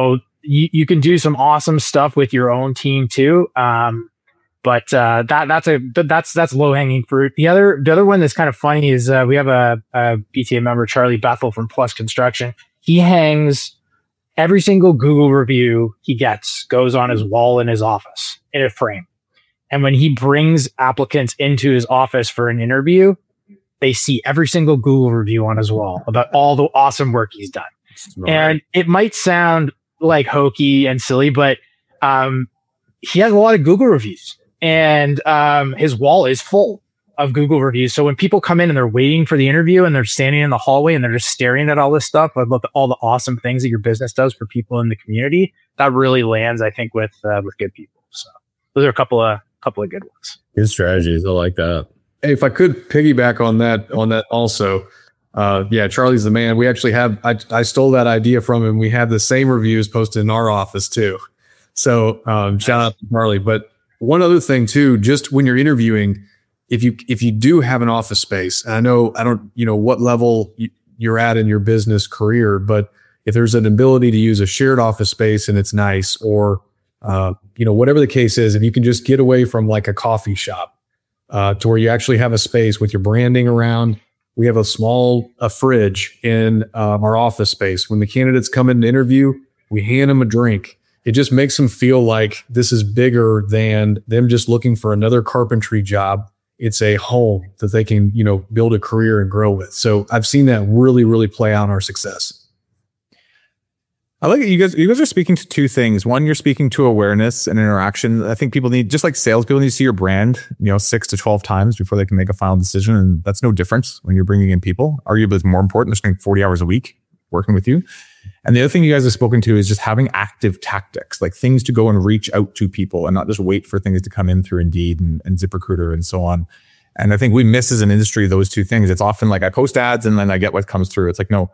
you can do some awesome stuff with your own team too. But that's low hanging fruit. The other one that's kind of funny is we have a BTA member, Charlie Bethel from Plus Construction. He hangs every single Google review he gets goes on his wall in his office in a frame. And when he brings applicants into his office for an interview, they see every single Google review on his wall about all the awesome work he's done. Right. And it might sound like hokey and silly, but he has a lot of Google reviews, and his wall is full of Google reviews. So when people come in and they're waiting for the interview and they're standing in the hallway and they're just staring at all this stuff about all the awesome things that your business does for people in the community, that really lands, I think, with good people. So those are a couple of good ones. Good strategies. I like that. Hey, if I could piggyback on that also. Yeah, Charlie's the man. We actually have, I stole that idea from him. We have the same reviews posted in our office too. So shout out to Charlie. But one other thing too, just when you're interviewing, if you do have an office space, and I don't what level you're at in your business career, but if there's an ability to use a shared office space and it's nice, or whatever the case is, if you can just get away from like a coffee shop to where you actually have a space with your branding around. We have a fridge in our office space. When the candidates come in to interview, we hand them a drink. It just makes them feel like this is bigger than them just looking for another carpentry job. It's a home that they can, build a career and grow with. So I've seen that really, really play out in our success. I like it. You guys are speaking to two things. One, you're speaking to awareness and interaction. I think people need, just like salespeople need to see your brand, 6 to 12 times before they can make a final decision. And that's no difference when you're bringing in people. Arguably, it's more important. They're spending 40 hours a week working with you. And the other thing you guys have spoken to is just having active tactics, like things to go and reach out to people and not just wait for things to come in through Indeed and ZipRecruiter and so on. And I think we miss as an industry those two things. It's often like I post ads and then I get what comes through. It's like, no.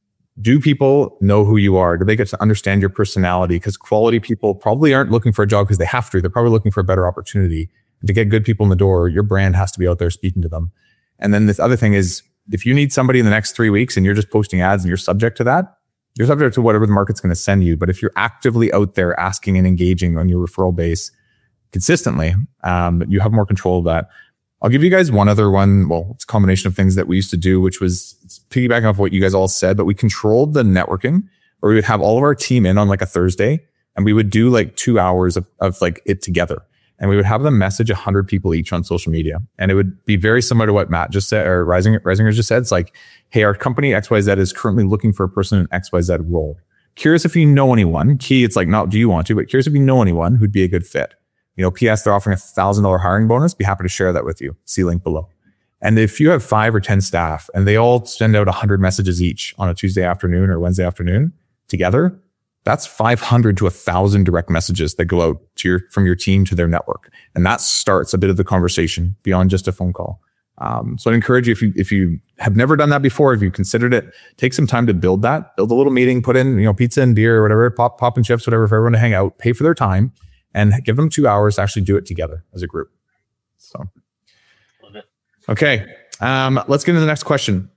Do people know who you are? Do they get to understand your personality? Because quality people probably aren't looking for a job because they have to. They're probably looking for a better opportunity. And to get good people in the door, your brand has to be out there speaking to them. And then this other thing is, if you need somebody in the next 3 weeks and you're just posting ads and you're subject to that, you're subject to whatever the market's going to send you. But if you're actively out there asking and engaging on your referral base consistently, you have more control of that. I'll give you guys one other one. Well, it's a combination of things that we used to do, which was piggybacking off what you guys all said, but we controlled the networking, where we would have all of our team in on like a Thursday and we would do like 2 hours of like it together. And we would have them message 100 people each on social media. And it would be very similar to what Matt just said, or Reisinger just said. It's like, hey, our company XYZ is currently looking for a person in XYZ role. Curious if you know anyone. Key, it's like, not do you want to, but curious if you know anyone who'd be a good fit. PS, they're offering $1,000 hiring bonus. Be happy to share that with you. See link below. And if you have 5 or 10 staff and they all send out 100 messages each on a Tuesday afternoon or Wednesday afternoon together, that's 500 to 1,000 direct messages that go out to from your team to their network. And that starts a bit of the conversation beyond just a phone call. So I'd encourage you, if you have never done that before, if you considered it, take some time to build a little meeting, put in, pizza and beer or whatever, pop and chips, whatever, for everyone to hang out, pay for their time, and give them 2 hours to actually do it together as a group. So, love it. Okay. Let's get into the next question.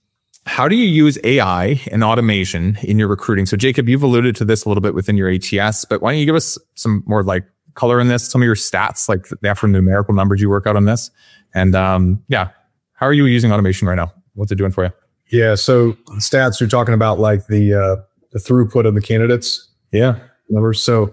How do you use AI and automation in your recruiting? So Jacob, you've alluded to this a little bit within your ATS, but why don't you give us some more like color in this, some of your stats, like the actual numerical numbers you work out on this. And how are you using automation right now? What's it doing for you? Yeah. So stats, you're talking about like the throughput of the candidates. Yeah. Numbers. So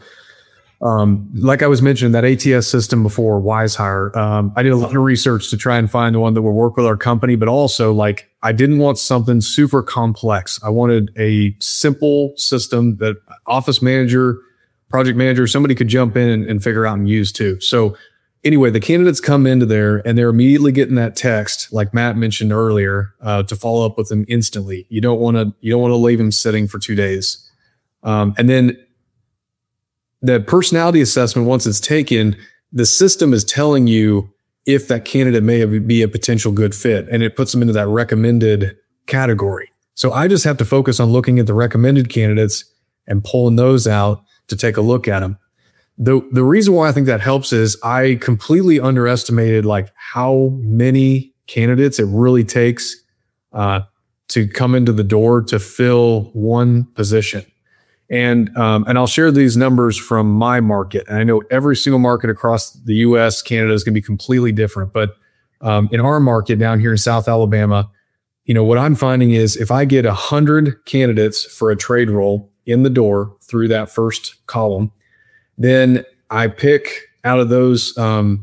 like I was mentioning, that ATS system before, WiseHire, I did a lot of research to try and find the one that would work with our company, but also like I didn't want something super complex. I wanted a simple system that office manager, project manager, somebody could jump in and figure out and use too. So anyway, the candidates come into there and they're immediately getting that text, like Matt mentioned earlier, to follow up with them instantly. You don't want to leave them sitting for 2 days. And then the personality assessment, once it's taken, the system is telling you if that candidate may be a potential good fit, and it puts them into that recommended category. So I just have to focus on looking at the recommended candidates and pulling those out to take a look at them. The reason why I think that helps is I completely underestimated like how many candidates it really takes to come into the door to fill one position. And I'll share these numbers from my market. And I know every single market across the US, Canada is going to be completely different. But in our market down here in South Alabama, what I'm finding is if I get 100 candidates for a trade role in the door through that first column, then I pick out of those, out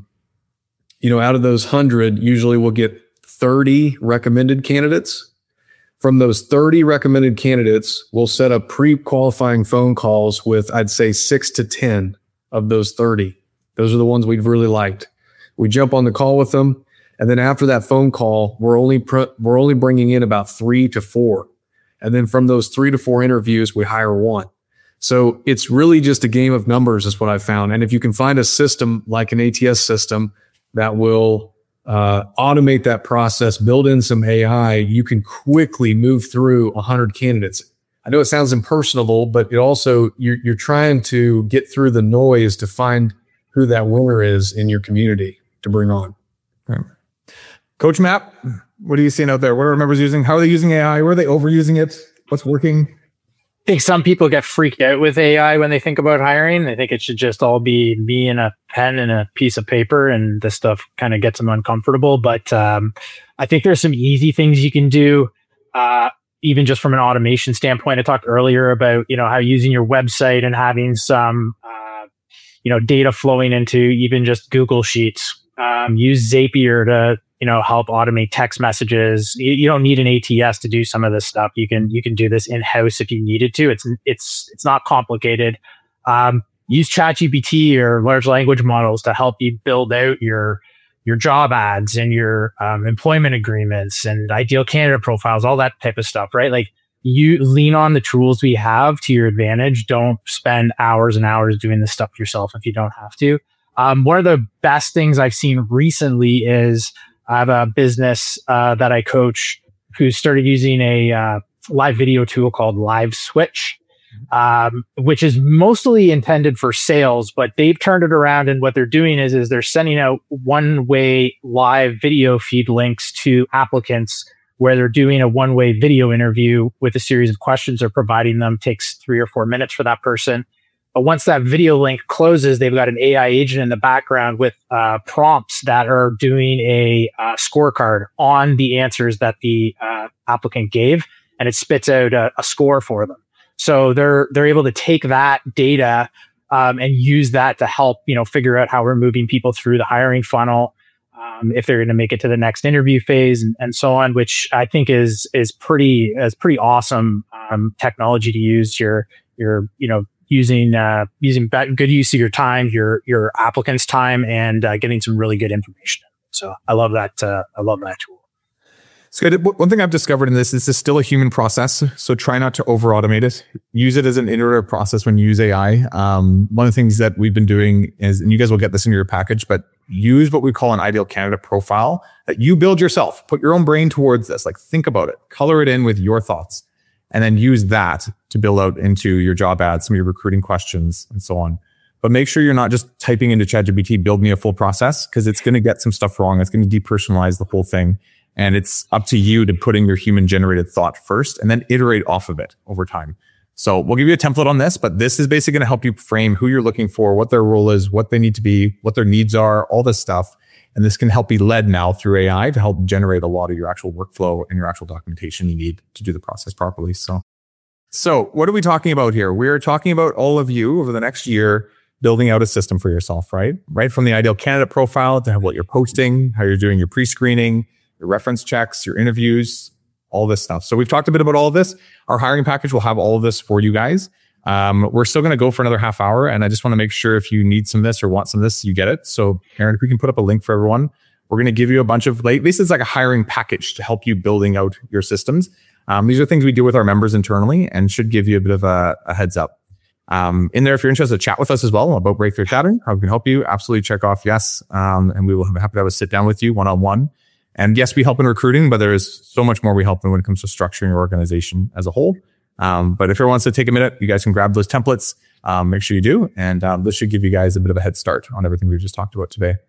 of those 100, usually we'll get 30 recommended candidates. From those 30 recommended candidates, we'll set up pre-qualifying phone calls with, I'd say, 6 to 10 of those 30. Those are the ones we've really liked. We jump on the call with them. And then after that phone call, we're only bringing in about 3 to 4. And then from those 3 to 4 interviews, we hire one. So it's really just a game of numbers is what I found. And if you can find a system like an ATS system that will automate that process, build in some AI, you can quickly move through 100 candidates. I know it sounds impersonal, but it also, you're trying to get through the noise to find who that winner is in your community to bring on. Right. Coach Matt, what are you seeing out there? What are members using? How are they using AI? Where are they overusing it? What's working? I think some people get freaked out with AI when they think about hiring. They think it should just all be me and a pen and a piece of paper, and this stuff kind of gets them uncomfortable. But I think there's some easy things you can do, even just from an automation standpoint. I talked earlier about, how using your website and having some, data flowing into even just Google Sheets. Use Zapier to help automate text messages. You don't need an ATS to do some of this stuff. You can do this in-house if you needed to. It's not complicated. Use ChatGPT or large language models to help you build out your job ads and your employment agreements and ideal candidate profiles, all that type of stuff, right? Like, you lean on the tools we have to your advantage. Don't spend hours and hours doing this stuff yourself if you don't have to. One of the best things I've seen recently is I have a business that I coach who started using a live video tool called Live Switch, which is mostly intended for sales, but they've turned it around. And what they're doing is they're sending out one-way live video feed links to applicants where they're doing a one-way video interview with a series of questions they're providing them. Takes 3 or 4 minutes for that person. But once that video link closes, they've got an AI agent in the background with prompts that are doing a scorecard on the answers that the applicant gave, and it spits out a score for them. So they're able to take that data and use that to help figure out how we're moving people through the hiring funnel, if they're going to make it to the next interview phase, and so on, which I think is pretty awesome technology to use. You're using good use of your time, your applicant's time, and getting some really good information. So I love that. I love that tool. It's good. One thing I've discovered in this is still a human process. So try not to over automate it. Use it as an iterative process when you use AI. One of the things that we've been doing is, and you guys will get this in your package, but use what we call an ideal candidate profile that you build yourself. Put your own brain towards this. Like, think about it, color it in with your thoughts, and then use that to build out into your job ads, some of your recruiting questions, and so on. But make sure you're not just typing into ChatGPT, build me a full process, because it's going to get some stuff wrong. It's going to depersonalize the whole thing. And it's up to you to put in your human generated thought first and then iterate off of it over time. So we'll give you a template on this, but this is basically going to help you frame who you're looking for, what their role is, what they need to be, what their needs are, all this stuff. And this can help be led now through AI to help generate a lot of your actual workflow and your actual documentation you need to do the process properly. So what are we talking about here? We're talking about all of you over the next year building out a system for yourself, right? Right from the ideal candidate profile to what you're posting, how you're doing your pre-screening, your reference checks, your interviews, all this stuff. So we've talked a bit about all of this. Our hiring package will have all of this for you guys. We're still going to go for another half hour, and I just want to make sure if you need some of this or want some of this, you get it. So Aaron, if we can put up a link for everyone, we're going to give you a bunch of basically it's like a hiring package to help you building out your systems. These are things we do with our members internally and should give you a bit of a heads up. In there, if you're interested, chat with us as well about Breakthrough Chattering, how we can help you. Absolutely check off yes. And we will be happy to have a sit down with you one-on-one. And yes, we help in recruiting, but there is so much more we help in when it comes to structuring your organization as a whole. But if everyone wants to take a minute, you guys can grab those templates. Make sure you do. And this should give you guys a bit of a head start on everything we've just talked about today.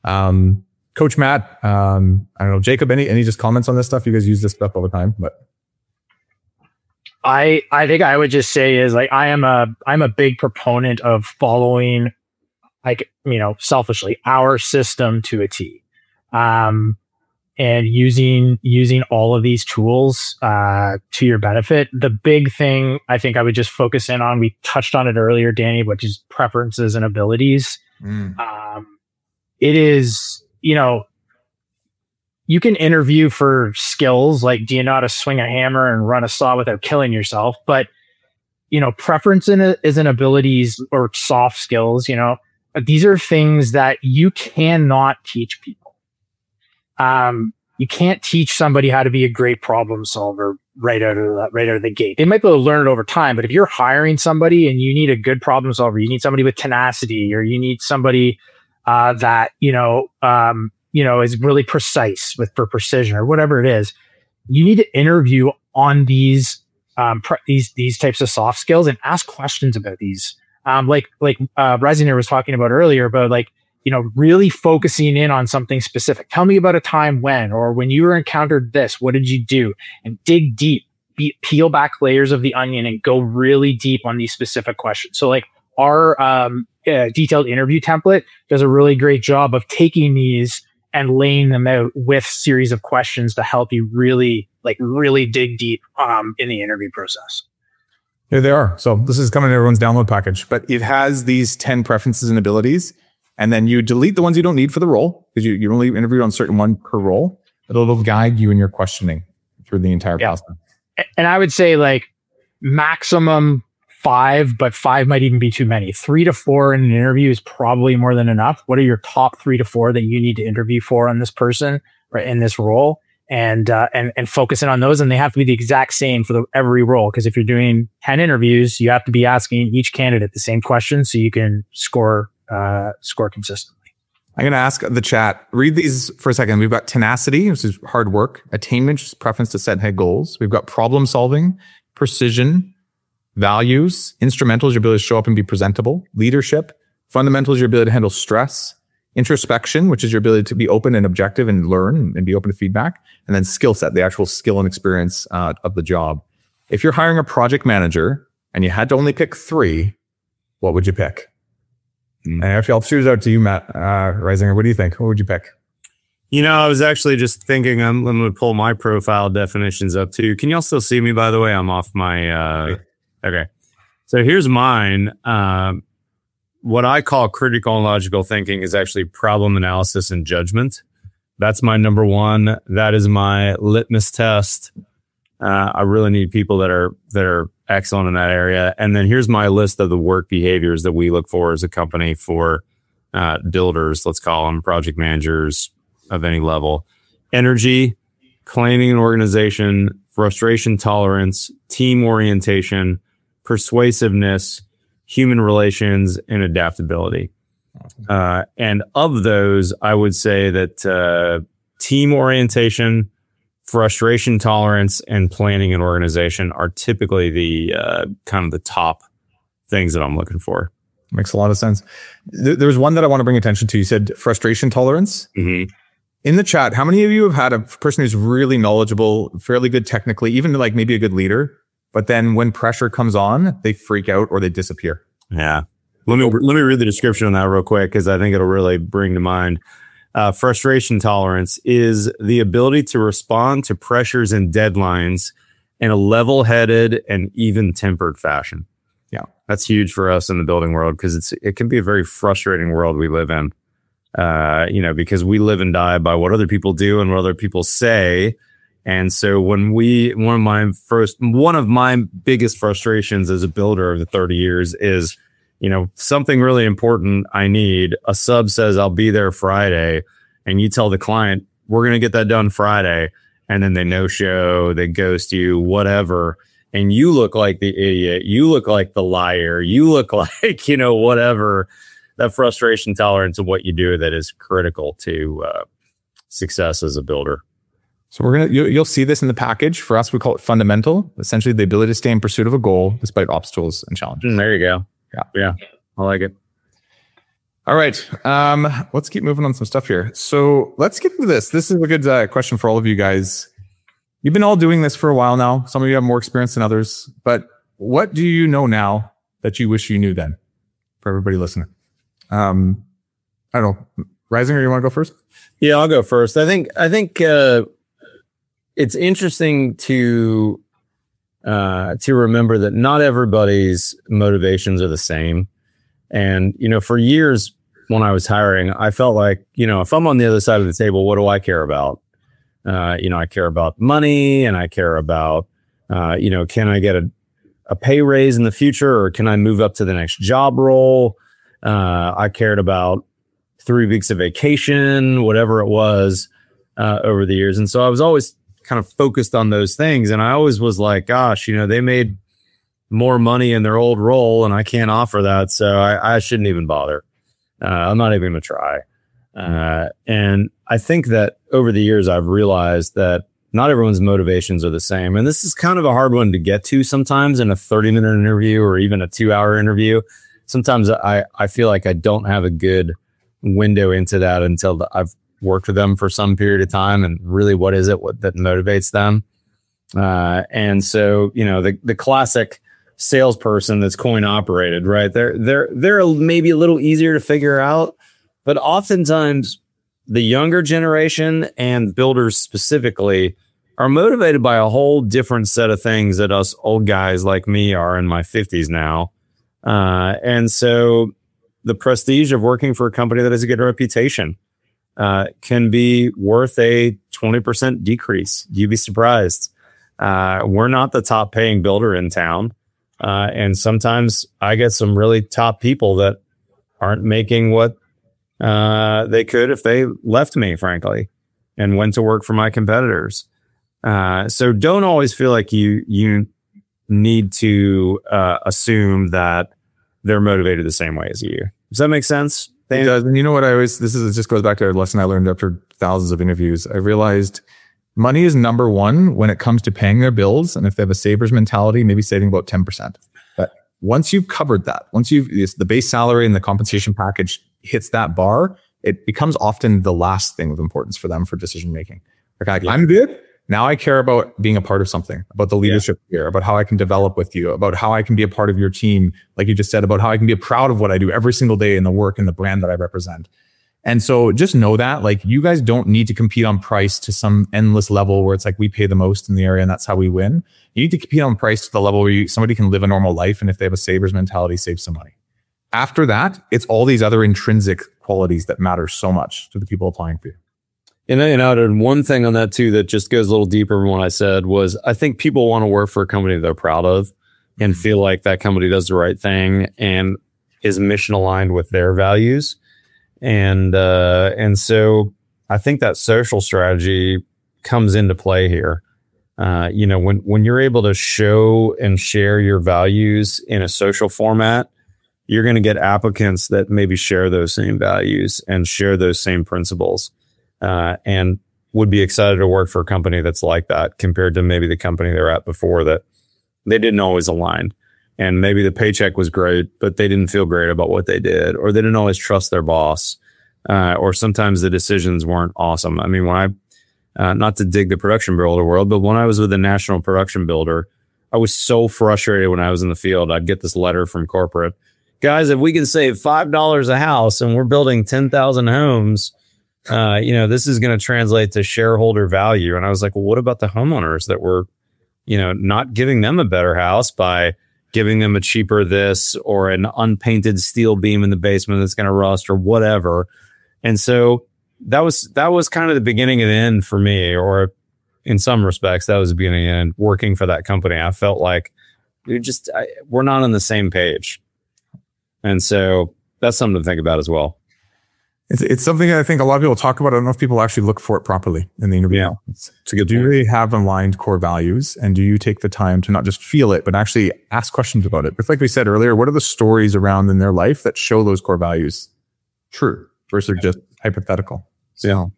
Coach Matt, I don't know, Jacob, any just comments on this stuff? You guys use this stuff all the time, but. I think I would just say is like I'm a big proponent of following, like, selfishly, our system to a T, and using all of these tools to your benefit. The big thing I think I would just focus in on, we touched on it earlier, Danny, which is preferences and abilities. It is, you can interview for skills like, do you know how to swing a hammer and run a saw without killing yourself? But, preferences and abilities or soft skills, these are things that you cannot teach people. You can't teach somebody how to be a great problem solver right out of the gate. They might be able to learn it over time, but if you're hiring somebody and you need a good problem solver, you need somebody with tenacity, or you need somebody that is really precise for precision, or whatever it is, you need to interview on these types of soft skills and ask questions about these. Like Resiner was talking about earlier about, like, really focusing in on something specific. Tell me about a time when, or when you were encountered this, what did you do? And dig deep, peel back layers of the onion and go really deep on these specific questions. So like our detailed interview template does a really great job of taking these and laying them out with series of questions to help you really dig deep in the interview process. Here they are. So this is coming in everyone's download package, but it has these 10 preferences and abilities. And then you delete the ones you don't need for the role, because you only interviewed on certain one per role. It'll guide you in your questioning through the entire process. And I would say like maximum 5, but 5 might even be too many. 3 to 4 in an interview is probably more than enough. What are your top 3 to 4 that you need to interview for on this person, right, in this role? And focusing on those, and they have to be the exact same for every role. Because if you're doing 10 interviews, you have to be asking each candidate the same question so you can score consistently. I'm going to ask the chat, read these for a second. We've got tenacity, which is hard work. Attainment, which is preference to set head goals. We've got problem solving, precision, values. Instrumental is your ability to show up and be presentable. Leadership. Fundamental is your ability to handle stress. Introspection, which is your ability to be open and objective and learn and be open to feedback. And then skill set, the actual skill and experience of the job. If you're hiring a project manager and you had to only pick 3, what would you pick? And actually, I'll shoot it out to you, Matt Reisinger. What do you think? What would you pick? I was actually just thinking, I'm going to pull my profile definitions up too. Can y'all still see me, by the way? I'm off my... Okay. So here's mine. What I call critical and logical thinking is actually problem analysis and judgment. That's my number 1. That is my litmus test. I really need people that are excellent in that area. And then here's my list of the work behaviors that we look for as a company for builders, let's call them project managers of any level. Energy, planning and organization, frustration tolerance, team orientation, persuasiveness, human relations, and adaptability. And of those, I would say that team orientation, frustration tolerance, and planning and organization are typically the kind of the top things that I'm looking for. Makes a lot of sense. There's one that I want to bring attention to. You said frustration tolerance. Mm-hmm. In the chat, how many of you have had a person who's really knowledgeable, fairly good technically, even like maybe a good leader, but then when pressure comes on, they freak out or they disappear? Yeah. Let me read the description on that real quick, because I think it'll really bring to mind. Frustration tolerance is the ability to respond to pressures and deadlines in a level-headed and even-tempered fashion. Yeah, that's huge for us in the building world, because it can be a very frustrating world we live in. Because we live and die by what other people do and what other people say. And so when one of my biggest frustrations as a builder of the 30 years is, something really important I need. A sub says, I'll be there Friday. And you tell the client, we're going to get that done Friday. And then they no-show, they ghost you, whatever. And you look like the idiot. You look like the liar. You look like, whatever. That frustration tolerance of what you do that is critical to success as a builder. So you'll see this in the package. For us, we call it fundamental. Essentially, the ability to stay in pursuit of a goal despite obstacles and challenges. There you go. Yeah. I like it. All right. Let's keep moving on some stuff here. So let's get into this. This is a good question for all of you guys. You've been all doing this for a while now. Some of you have more experience than others, but what do you know now that you wish you knew then? For everybody listening. I don't know. Reisinger, you want to go first? Yeah, I'll go first. I think it's interesting to remember that not everybody's motivations are the same. And, for years when I was hiring, I felt like, if I'm on the other side of the table, what do I care about? I care about money, and I care about, can I get a pay raise in the future, or can I move up to the next job role? I cared about 3 weeks of vacation, whatever it was, over the years. And so I was always kind of focused on those things. And I always was like, gosh, they made more money in their old role and I can't offer that. So I shouldn't even bother. I'm not even going to try. And I think that over the years, I've realized that not everyone's motivations are the same. And this is kind of a hard one to get to sometimes in a 30-minute interview or even a 2-hour interview. Sometimes I feel like I don't have a good window into that until I've worked with them for some period of time, and really what is it that motivates them. And so, the classic salesperson that's coin operated, right? They're maybe a little easier to figure out, but oftentimes the younger generation and builders specifically are motivated by a whole different set of things that us old guys like me are in my 50s now. And so the prestige of working for a company that has a good reputation can be worth a 20% decrease. You'd be surprised. We're not the top paying builder in town. And sometimes I get some really top people that aren't making what they could if they left me, frankly, and went to work for my competitors. So don't always feel like you need to assume that they're motivated the same way as you. Does that make sense? It does. And you know what it just goes back to a lesson I learned after thousands of interviews. I realized money is number one when it comes to paying their bills. And if they have a saver's mentality, maybe saving about 10%. But once you've covered that, the base salary and the compensation package hits that bar, it becomes often the last thing of importance for them for decision making. I'm good. Now I care about being a part of something, about the leadership here, about how I can develop with you, about how I can be a part of your team, like you just said, about how I can be proud of what I do every single day in the work and the brand that I represent. And so just know that, like, you guys don't need to compete on price to some endless level where it's like we pay the most in the area and that's how we win. You need to compete on price to the level where somebody can live a normal life, and if they have a saver's mentality, save some money. After that, it's all these other intrinsic qualities that matter so much to the people applying for you. And one thing on that too that just goes a little deeper than what I said was, I think people want to work for a company they're proud of and feel like that company does the right thing and is mission aligned with their values. And so I think that social strategy comes into play here. When you're able to show and share your values in a social format, you're going to get applicants that maybe share those same values and share those same principles. And would be excited to work for a company that's like that compared to maybe the company they were at before that they didn't always align. And maybe the paycheck was great, but they didn't feel great about what they did, or they didn't always trust their boss, or sometimes the decisions weren't awesome. I mean, when not to dig the production builder world, but when I was with a national production builder, I was so frustrated when I was in the field. I'd get this letter from corporate. Guys, if we can save $5 a house and we're building 10,000 homes, this is going to translate to shareholder value. And I was like, well, what about the homeowners that were, not giving them a better house by giving them a cheaper this or an unpainted steel beam in the basement that's going to rust or whatever. And so that was kind of the beginning of the end for me, or in some respects, that was the beginning of the end working for that company. I felt like we're not on the same page. And so that's something to think about as well. It's something I think a lot of people talk about. I don't know if people actually look for it properly in the interview. Yeah, it's a good point. Do you really have aligned core values? And do you take the time to not just feel it, but actually ask questions about it? But like we said earlier, what are the stories around in their life that show those core values true versus just hypothetical? So,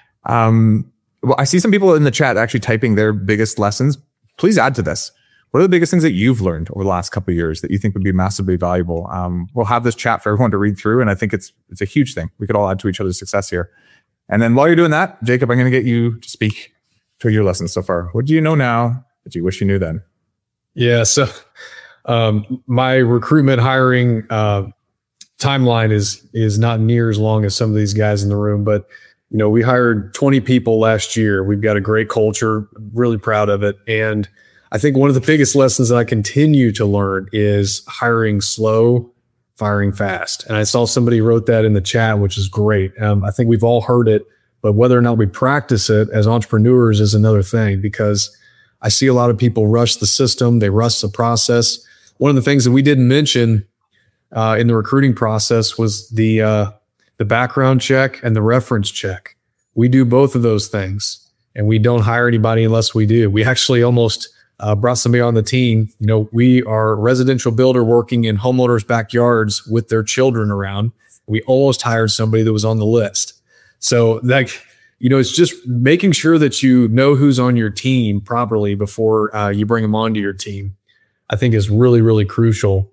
well, I see some people in the chat actually typing their biggest lessons. Please add to this. What are the biggest things that you've learned over the last couple of years that you think would be massively valuable? We'll have this chat for everyone to read through, and I think it's a huge thing. We could all add to each other's success here. And then while you're doing that, Jacob, I'm going to get you to speak. to your lessons so far? What do you know now that you wish you knew then? Yeah. So my recruitment hiring timeline is not near as long as some of these guys in the room, but we hired 20 people last year. We've got a great culture, really proud of it. And I think one of the biggest lessons that I continue to learn is hiring slow, firing fast. And I saw somebody wrote that in the chat, which is great. I think we've all heard it, but whether or not we practice it as entrepreneurs is another thing, because I see a lot of people rush the system. They rush the process. One of the things that we didn't mention in the recruiting process was the background check and the reference check. We do both of those things, and we don't hire anybody unless we do. We actually almost brought somebody on the team. We are a residential builder working in homeowners' backyards with their children around. We almost hired somebody that was on the list. So it's just making sure that you know who's on your team properly before you bring them onto your team, I think is really, really crucial.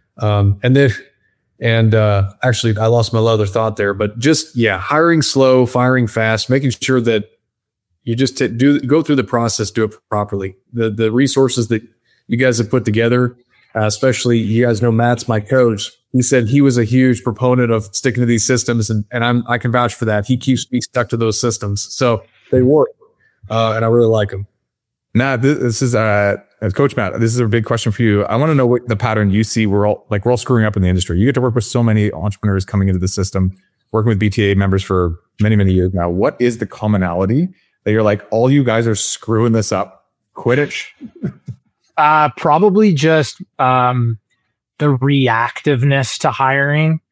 Actually, I lost my other thought there, but just, hiring slow, firing fast, making sure that you just go through the process, do it properly. The resources that you guys have put together, especially you guys know Matt's my coach. He said he was a huge proponent of sticking to these systems, and I can vouch for that. He keeps me stuck to those systems, so they work, and I really like them. Now, this is Coach Matt. This is a big question for you. I want to know what the pattern you see. We're all screwing up in the industry. You get to work with so many entrepreneurs coming into the system, working with BTA members for many, many years now. What is the commonality that you're like, all you guys are screwing this up? Quit it. Probably just the reactiveness to hiring.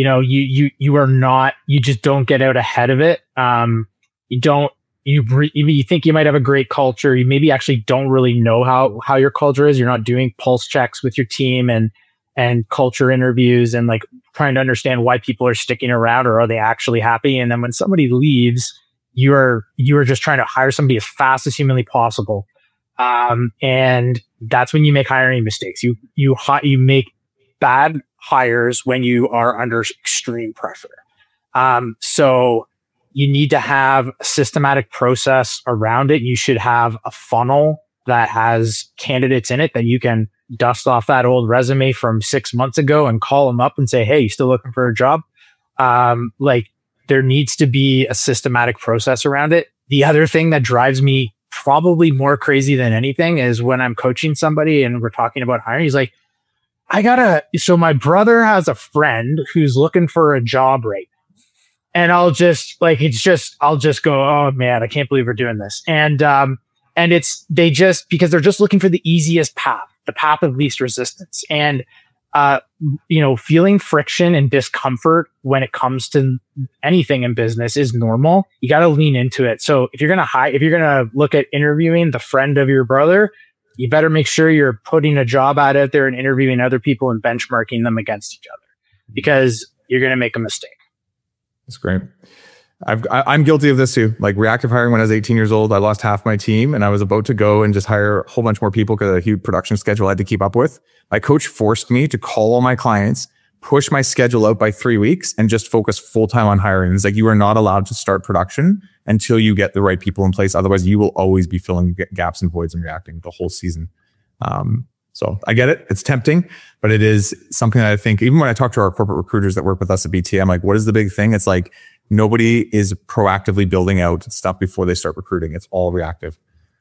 You just don't get out ahead of it. You think you might have a great culture. You maybe actually don't really know how your culture is. You're not doing pulse checks with your team and culture interviews and trying to understand why people are sticking around, or are they actually happy? And then when somebody leaves, you are just trying to hire somebody as fast as humanly possible. And that's when you make hiring mistakes. You make bad hires when you are under extreme pressure. So you need to have a systematic process around it. You should have a funnel that has candidates in it that you can dust off that old resume from 6 months ago and call them up and say, hey, you still looking for a job? There needs to be a systematic process around it. The other thing that drives me probably more crazy than anything is when I'm coaching somebody and we're talking about hiring, he's like, so my brother has a friend who's looking for a job right now. And I'll just go, oh man, I can't believe we're doing this. And because they're just looking for the easiest path, the path of least resistance. And, feeling friction and discomfort when it comes to anything in business is normal. You got to lean into it. So if you're going to look at interviewing the friend of your brother, you better make sure you're putting a job ad out there and interviewing other people and benchmarking them against each other, because you're going to make a mistake. That's great. I'm guilty of this too. Reactive hiring when I was 18 years old, I lost half my team and I was about to go and just hire a whole bunch more people because of a huge production schedule I had to keep up with. My coach forced me to call all my clients, push my schedule out by 3 weeks, and just focus full time on hiring. It's you are not allowed to start production until you get the right people in place. Otherwise, you will always be filling gaps and voids and reacting the whole season. So I get it. It's tempting, but it is something that I think, even when I talk to our corporate recruiters that work with us at BTA, I'm like, what is the big thing? It's nobody is proactively building out stuff before they start recruiting. It's all reactive.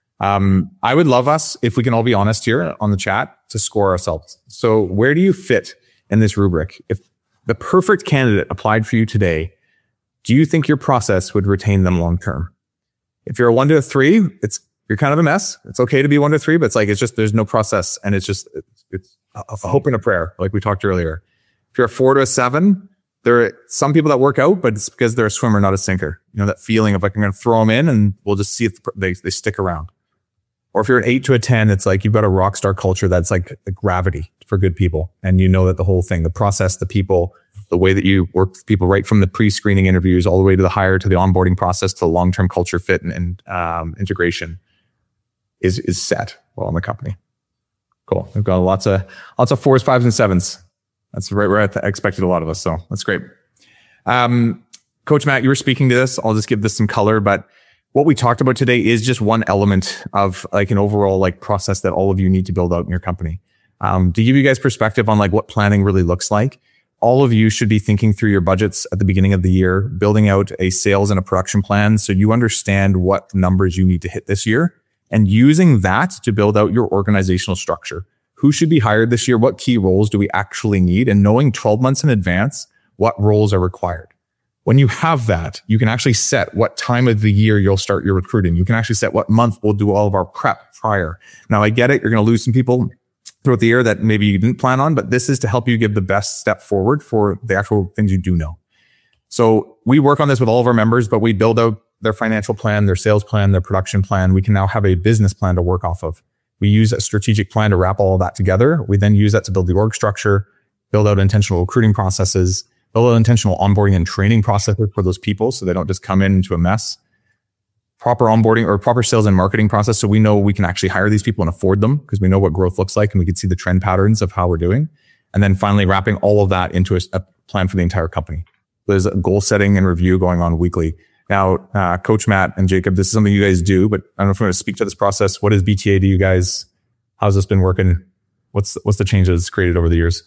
I would love us, if we can all be honest here on the chat, to score ourselves. So where do you fit in this rubric? If the perfect candidate applied for you today, do you think your process would retain them long term? If you're a 1 to a 3, you're kind of a mess. It's okay to be 1 to 3, but it's just, there's no process. And it's a hope and a prayer, like we talked earlier. If you're a 4 to a 7, there are some people that work out, but it's because they're a swimmer, not a sinker. That feeling of I'm going to throw them in and we'll just see if they stick around. Or if you're an 8 to a 10, it's you've got a rock star culture that's the gravity for good people. And that the whole thing, the process, the people, the way that you work with people right from the pre-screening interviews all the way to the hire, to the onboarding process, to the long-term culture fit and integration is set well in the company. Cool. We've got lots of 4s, 5s, and 7s. That's right where I expected a lot of us. So that's great. Coach Matt, you were speaking to this. I'll just give this some color, but what we talked about today is just one element of like an overall like process that all of you need to build out in your company. To give you guys perspective on like what planning really looks like, all of you should be thinking through your budgets at the beginning of the year, building out a sales and a production plan so you understand what numbers you need to hit this year, and using that to build out your organizational structure. Who should be hired this year? What key roles do we actually need? And knowing 12 months in advance what roles are required. When you have that, you can actually set what time of the year you'll start your recruiting. You can actually set what month we'll do all of our prep prior. Now, I get it. You're going to lose some people throughout the year that maybe you didn't plan on, but this is to help you give the best step forward for the actual things you do know. So we work on this with all of our members, but we build out their financial plan, their sales plan, their production plan. We can now have a business plan to work off of. We use a strategic plan to wrap all of that together. We then use that to build the org structure, build out intentional recruiting processes, build out intentional onboarding and training processes for those people so they don't just come into a mess. Proper onboarding or proper sales and marketing process so we know we can actually hire these people and afford them because we know what growth looks like and we can see the trend patterns of how we're doing. And then finally wrapping all of that into a plan for the entire company. There's a goal setting and review going on weekly. Now, Coach Matt and Jacob, this is something you guys do, but I don't know if you want to speak to this process. What is BTA to you guys? How's this been working? What's the changes created over the years?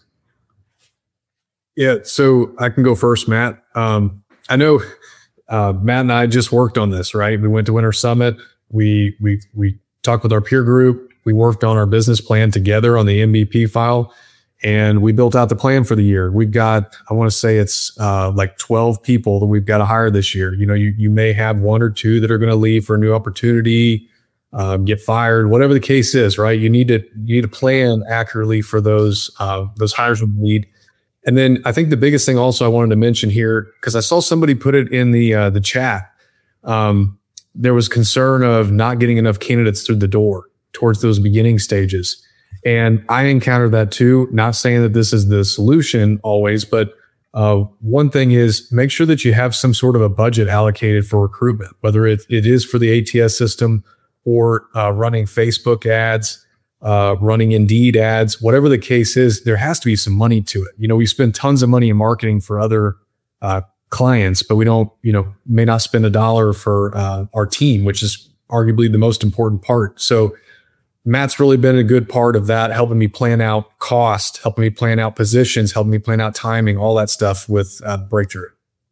Yeah, so I can go first, Matt. I know Matt and I just worked on this, right? We went to Winter Summit. We talked with our peer group. We worked on our business plan together on the MVP file, and we built out the plan for the year. We've got, I want to say it's like 12 people that we've got to hire this year. You know, you may have one or two that are going to leave for a new opportunity, get fired, whatever the case is, right? You need to plan accurately for those hires we need. And then I think the biggest thing also I wanted to mention here, because I saw somebody put it in the chat, there was concern of not getting enough candidates through the door towards those beginning stages. And I encountered that too, not saying that this is the solution always, but one thing is make sure that you have some sort of a budget allocated for recruitment, whether it is for the ATS system or running Facebook ads, running Indeed ads, whatever the case is, there has to be some money to it. You know, we spend tons of money in marketing for other clients, but we don't, may not spend $1 for our team, which is arguably the most important part. So Matt's really been a good part of that, helping me plan out cost, helping me plan out positions, helping me plan out timing, all that stuff with Breakthrough.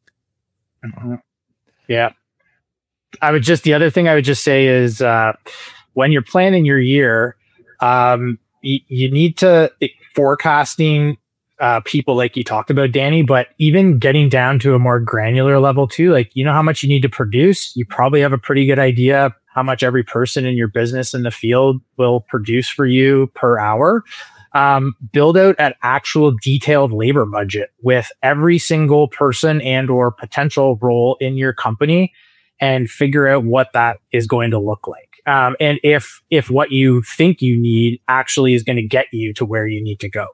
Yeah. The other thing I would just say is when you're planning your year, you need to forecasting people like you talked about, Danny, but even getting down to a more granular level too, like, you know how much you need to produce. You probably have a pretty good idea how much every person in your business in the field will produce for you per hour. Build out an actual detailed labor budget with every single person and or potential role in your company and figure out what that is going to look like. And if what you think you need actually is going to get you to where you need to go.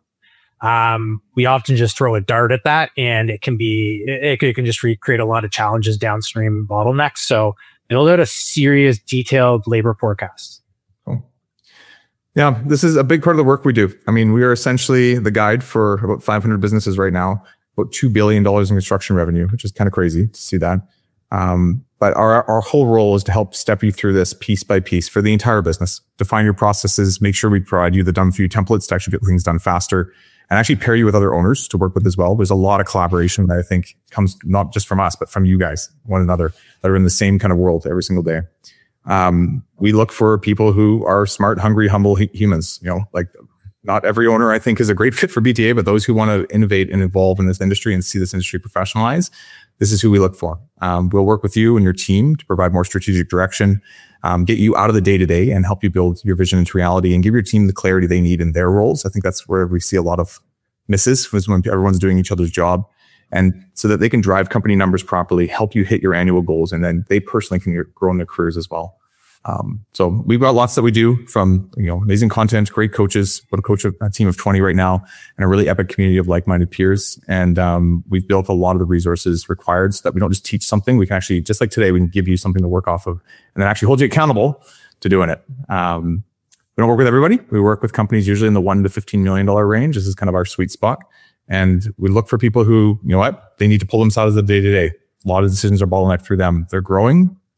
We often just throw a dart at that and it can just create a lot of challenges downstream, bottlenecks. So build out a serious detailed labor forecast. Cool. Yeah, this is a big part of the work we do. I mean, we are essentially the guide for about 500 businesses right now, about $2 billion in construction revenue, which is kind of crazy to see that. But our whole role is to help step you through this piece by piece for the entire business, define your processes, make sure we provide you the done for you templates to actually get things done faster, and actually pair you with other owners to work with as well. There's a lot of collaboration that I think comes not just from us, but from you guys, one another, that are in the same kind of world every single day. We look for people who are smart, hungry, humble humans. Like not every owner I think is a great fit for BTA, but those who want to innovate and evolve in this industry and see this industry professionalize, this is who we look for. We'll work with you and your team to provide more strategic direction, get you out of the day-to-day and help you build your vision into reality and give your team the clarity they need in their roles. I think that's where we see a lot of misses, was when everyone's doing each other's job, and so that they can drive company numbers properly, help you hit your annual goals, and then they personally can grow in their careers as well. So we've got lots that we do, from amazing content, great coaches. We're coach a team of 20 right now, and a really epic community of like-minded peers. And we've built a lot of the resources required so that we don't just teach something. We can actually, just like today, we can give you something to work off of, and then actually hold you accountable to doing it. We don't work with everybody. We work with companies usually in the $1 to $15 million range. This is kind of our sweet spot, and we look for people who, they need to pull themselves out of the day-to-day. A lot of decisions are bottlenecked through them. They're growing.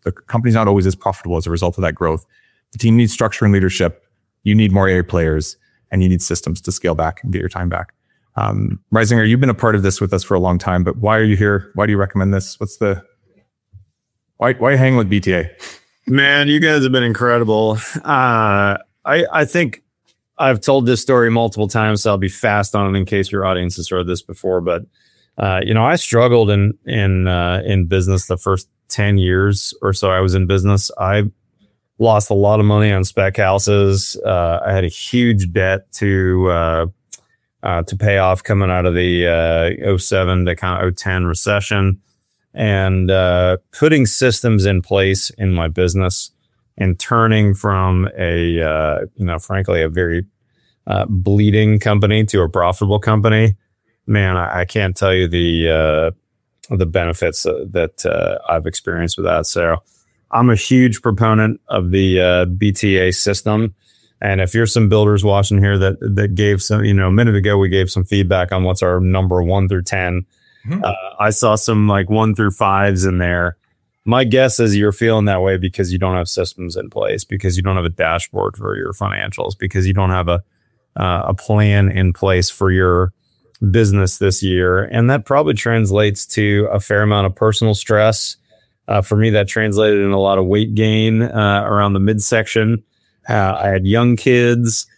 The company's not always as profitable as a result of that growth. The team needs structure and leadership. You need more A players, and you need systems to scale back and get your time back. Reisinger, you've been a part of this with us for a long time, but why are you here? Why do you recommend this? Why hang with BTA? Man, you guys have been incredible. I think I've told this story multiple times, so I'll be fast on it in case your audience has heard this before. But I struggled in business the first 10 years or so I was in business. I lost a lot of money on spec houses. I had a huge debt to pay off coming out of the 07 to kind of 010 recession, and putting systems in place in my business and turning from frankly, a very bleeding company to a profitable company. Man, I can't tell you the benefits that I've experienced with that. So I'm a huge proponent of the BTA system. And if you're some builders watching here that gave some, a minute ago, we gave some feedback on what's our number 1 through 10. Mm-hmm. I saw some like 1 through 5s in there. My guess is you're feeling that way because you don't have systems in place, because you don't have a dashboard for your financials, because you don't have a plan in place for your business this year. And that probably translates to a fair amount of personal stress. For me, that translated in a lot of weight gain around the midsection. I had young kids.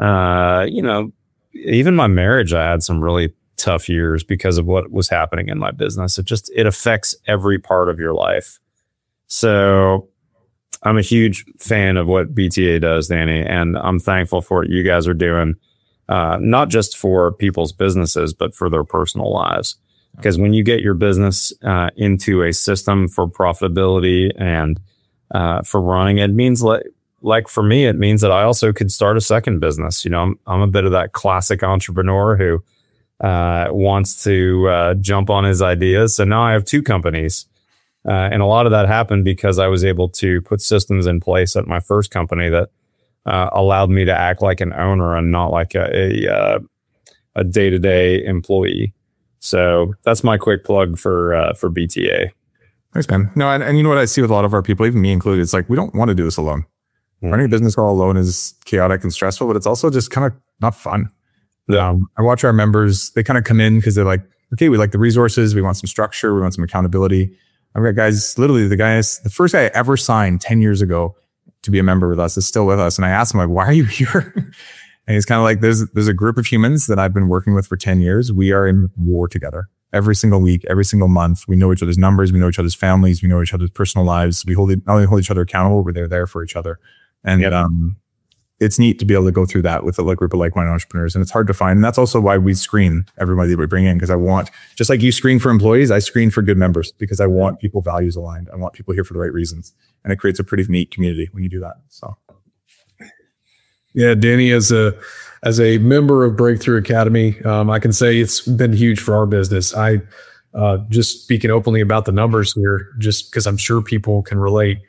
Even my marriage, I had some really tough years because of what was happening in my business. It affects every part of your life. So I'm a huge fan of what BTA does, Danny, and I'm thankful for what you guys are doing, not just for people's businesses, but for their personal lives. Because when you get your business into a system for profitability and for running, it means like for me, it means that I also could start a second business. I'm a bit of that classic entrepreneur who wants to jump on his ideas. So now I have 2 companies. And a lot of that happened because I was able to put systems in place at my first company that allowed me to act like an owner and not like a day-to-day employee. So that's my quick plug for BTA. Thanks, man. No, and you know what I see with a lot of our people, even me included, it's like, we don't want to do this alone. Mm-hmm. Running a business all alone is chaotic and stressful, but it's also just kind of not fun. Yeah. I watch our members, they kind of come in because they're like, okay, we like the resources. We want some structure. We want some accountability. I've got guys, literally the first guy I ever signed 10 years ago to be a member with us is still with us. And I asked him, like, why are you here? And he's kind of like, there's a group of humans that I've been working with for 10 years. We are in war together every single week, every single month. We know each other's numbers. We know each other's families. We know each other's personal lives. We not only hold each other accountable, but they're there for each other. And it's neat to be able to go through that with a group of like-minded entrepreneurs. And it's hard to find. And that's also why we screen everybody that we bring in, because I want, just like you screen for employees, I screen for good members because I want people values aligned. I want people here for the right reasons. And it creates a pretty neat community when you do that. So, yeah, Danny, as a member of Breakthrough Academy, I can say it's been huge for our business. I just speaking openly about the numbers here, just because I'm sure people can relate.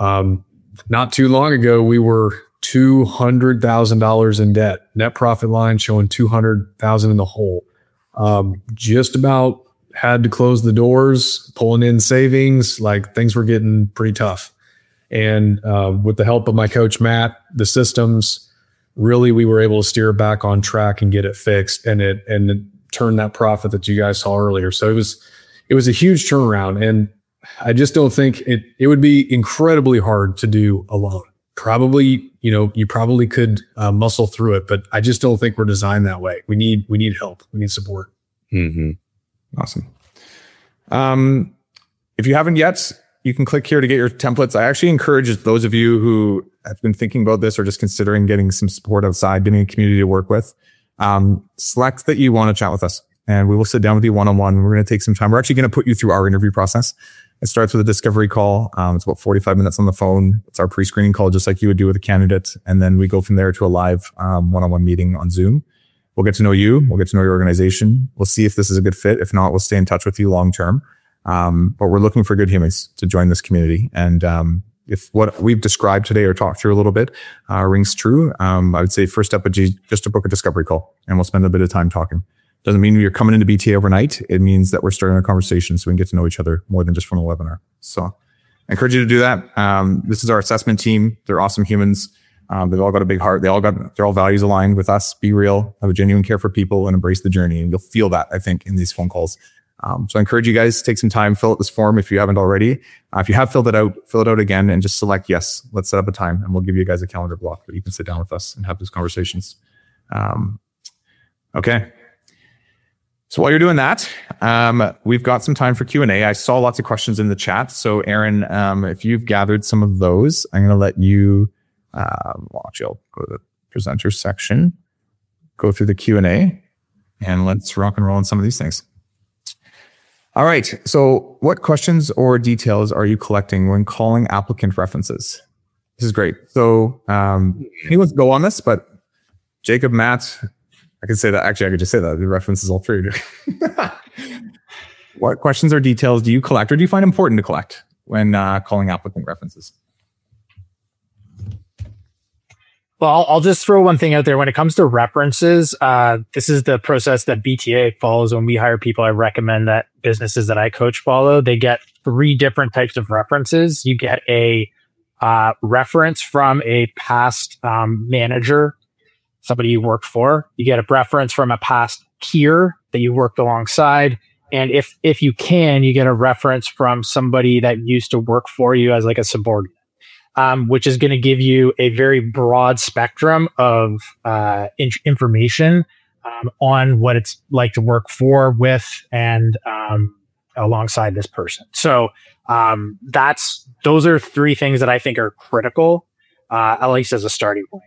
Not too long ago, we were $200,000 in debt, net profit line showing 200,000 in the hole. Just about had to close the doors, pulling in savings, like things were getting pretty tough. And with the help of my coach, Matt, the systems, really, we were able to steer it back on track and get it fixed and turn that profit that you guys saw earlier. So it was a huge turnaround. And I just don't think it would be incredibly hard to do alone. Probably, you probably could muscle through it, but I just don't think we're designed that way. We need help. We need support. Mm-hmm. Awesome. If you haven't yet, you can click here to get your templates. I actually encourage those of you who have been thinking about this or just considering getting some support outside, getting a community to work with, select that you want to chat with us, and we will sit down with you one-on-one. We're going to take some time. We're actually going to put you through our interview process. It starts with a discovery call. It's about 45 minutes on the phone. It's our pre-screening call, just like you would do with a candidate. And then we go from there to a live one-on-one meeting on Zoom. We'll get to know you. We'll get to know your organization. We'll see if this is a good fit. If not, we'll stay in touch with you long-term. But we're looking for good humans to join this community. And if what we've described today or talked through a little bit rings true, I would say first step would be just to book a discovery call, and we'll spend a bit of time talking. Doesn't mean you're coming into BTA overnight. It means that we're starting a conversation so we can get to know each other more than just from a webinar. So I encourage you to do that. This is our assessment team. They're awesome humans. They've all got a big heart. They're all values aligned with us. Be real, have a genuine care for people, and embrace the journey. And you'll feel that, I think, in these phone calls. So I encourage you guys to take some time, fill out this form if you haven't already. If you have filled it out, fill it out again and just select yes. Let's set up a time, and we'll give you guys a calendar block that you can sit down with us and have those conversations. Okay. So while you're doing that, we've got some time for Q&A. I saw lots of questions in the chat. So Aaron, if you've gathered some of those, I'm going to let you, actually I'll go to the presenter section, go through the Q&A, and let's rock and roll on some of these things. All right. So what questions or details are you collecting when calling applicant references? This is great. So he wants to go on this, but Jacob, Matt, I could say that. Actually, I could just say that. The reference is all three. What questions or details do you collect or do you find important to collect when calling applicant references? Well, I'll just throw one thing out there. When it comes to references, this is the process that BTA follows when we hire people. I recommend that businesses that I coach follow. They get 3 different types of references. You get a reference from a past manager, somebody you worked for. You get a reference from a past peer that you worked alongside. And if you can, you get a reference from somebody that used to work for you as like a subordinate, which is going to give you a very broad spectrum of information on what it's like to work for, with, and alongside this person. So those are 3 things that I think are critical, at least as a starting point.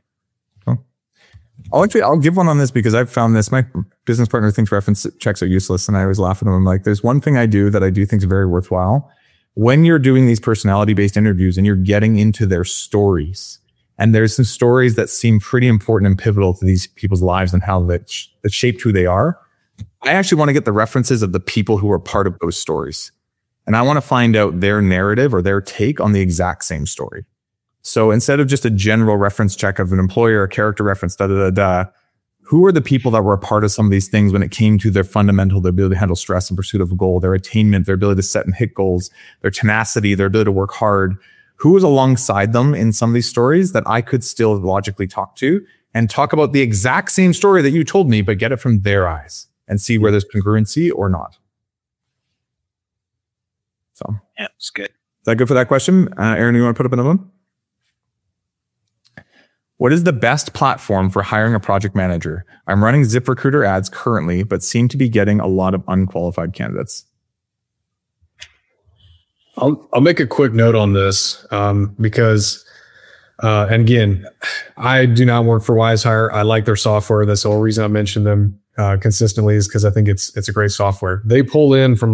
I'll give one on this because I've found this. My business partner thinks reference checks are useless, and I always laugh at them. I'm like, there's one thing I do that I do think is very worthwhile. When you're doing these personality-based interviews and you're getting into their stories, and there's some stories that seem pretty important and pivotal to these people's lives and how that shaped who they are, I actually want to get the references of the people who are part of those stories. And I want to find out their narrative or their take on the exact same story. So instead of just a general reference check of an employer, a character reference, who are the people that were a part of some of these things when it came to their fundamental, their ability to handle stress in pursuit of a goal, their attainment, their ability to set and hit goals, their tenacity, their ability to work hard? Who was alongside them in some of these stories that I could still logically talk to and talk about the exact same story that you told me, but get it from their eyes and see where there's congruency or not. So yeah, it's good. Is that good for that question? Aaron, you want to put up another one? What is the best platform for hiring a project manager? I'm running ZipRecruiter ads currently, but seem to be getting a lot of unqualified candidates. I'll make a quick note on this because, and again, I do not work for WiseHire. I like their software. That's the whole reason I mention them consistently is because I think it's a great software. They pull in from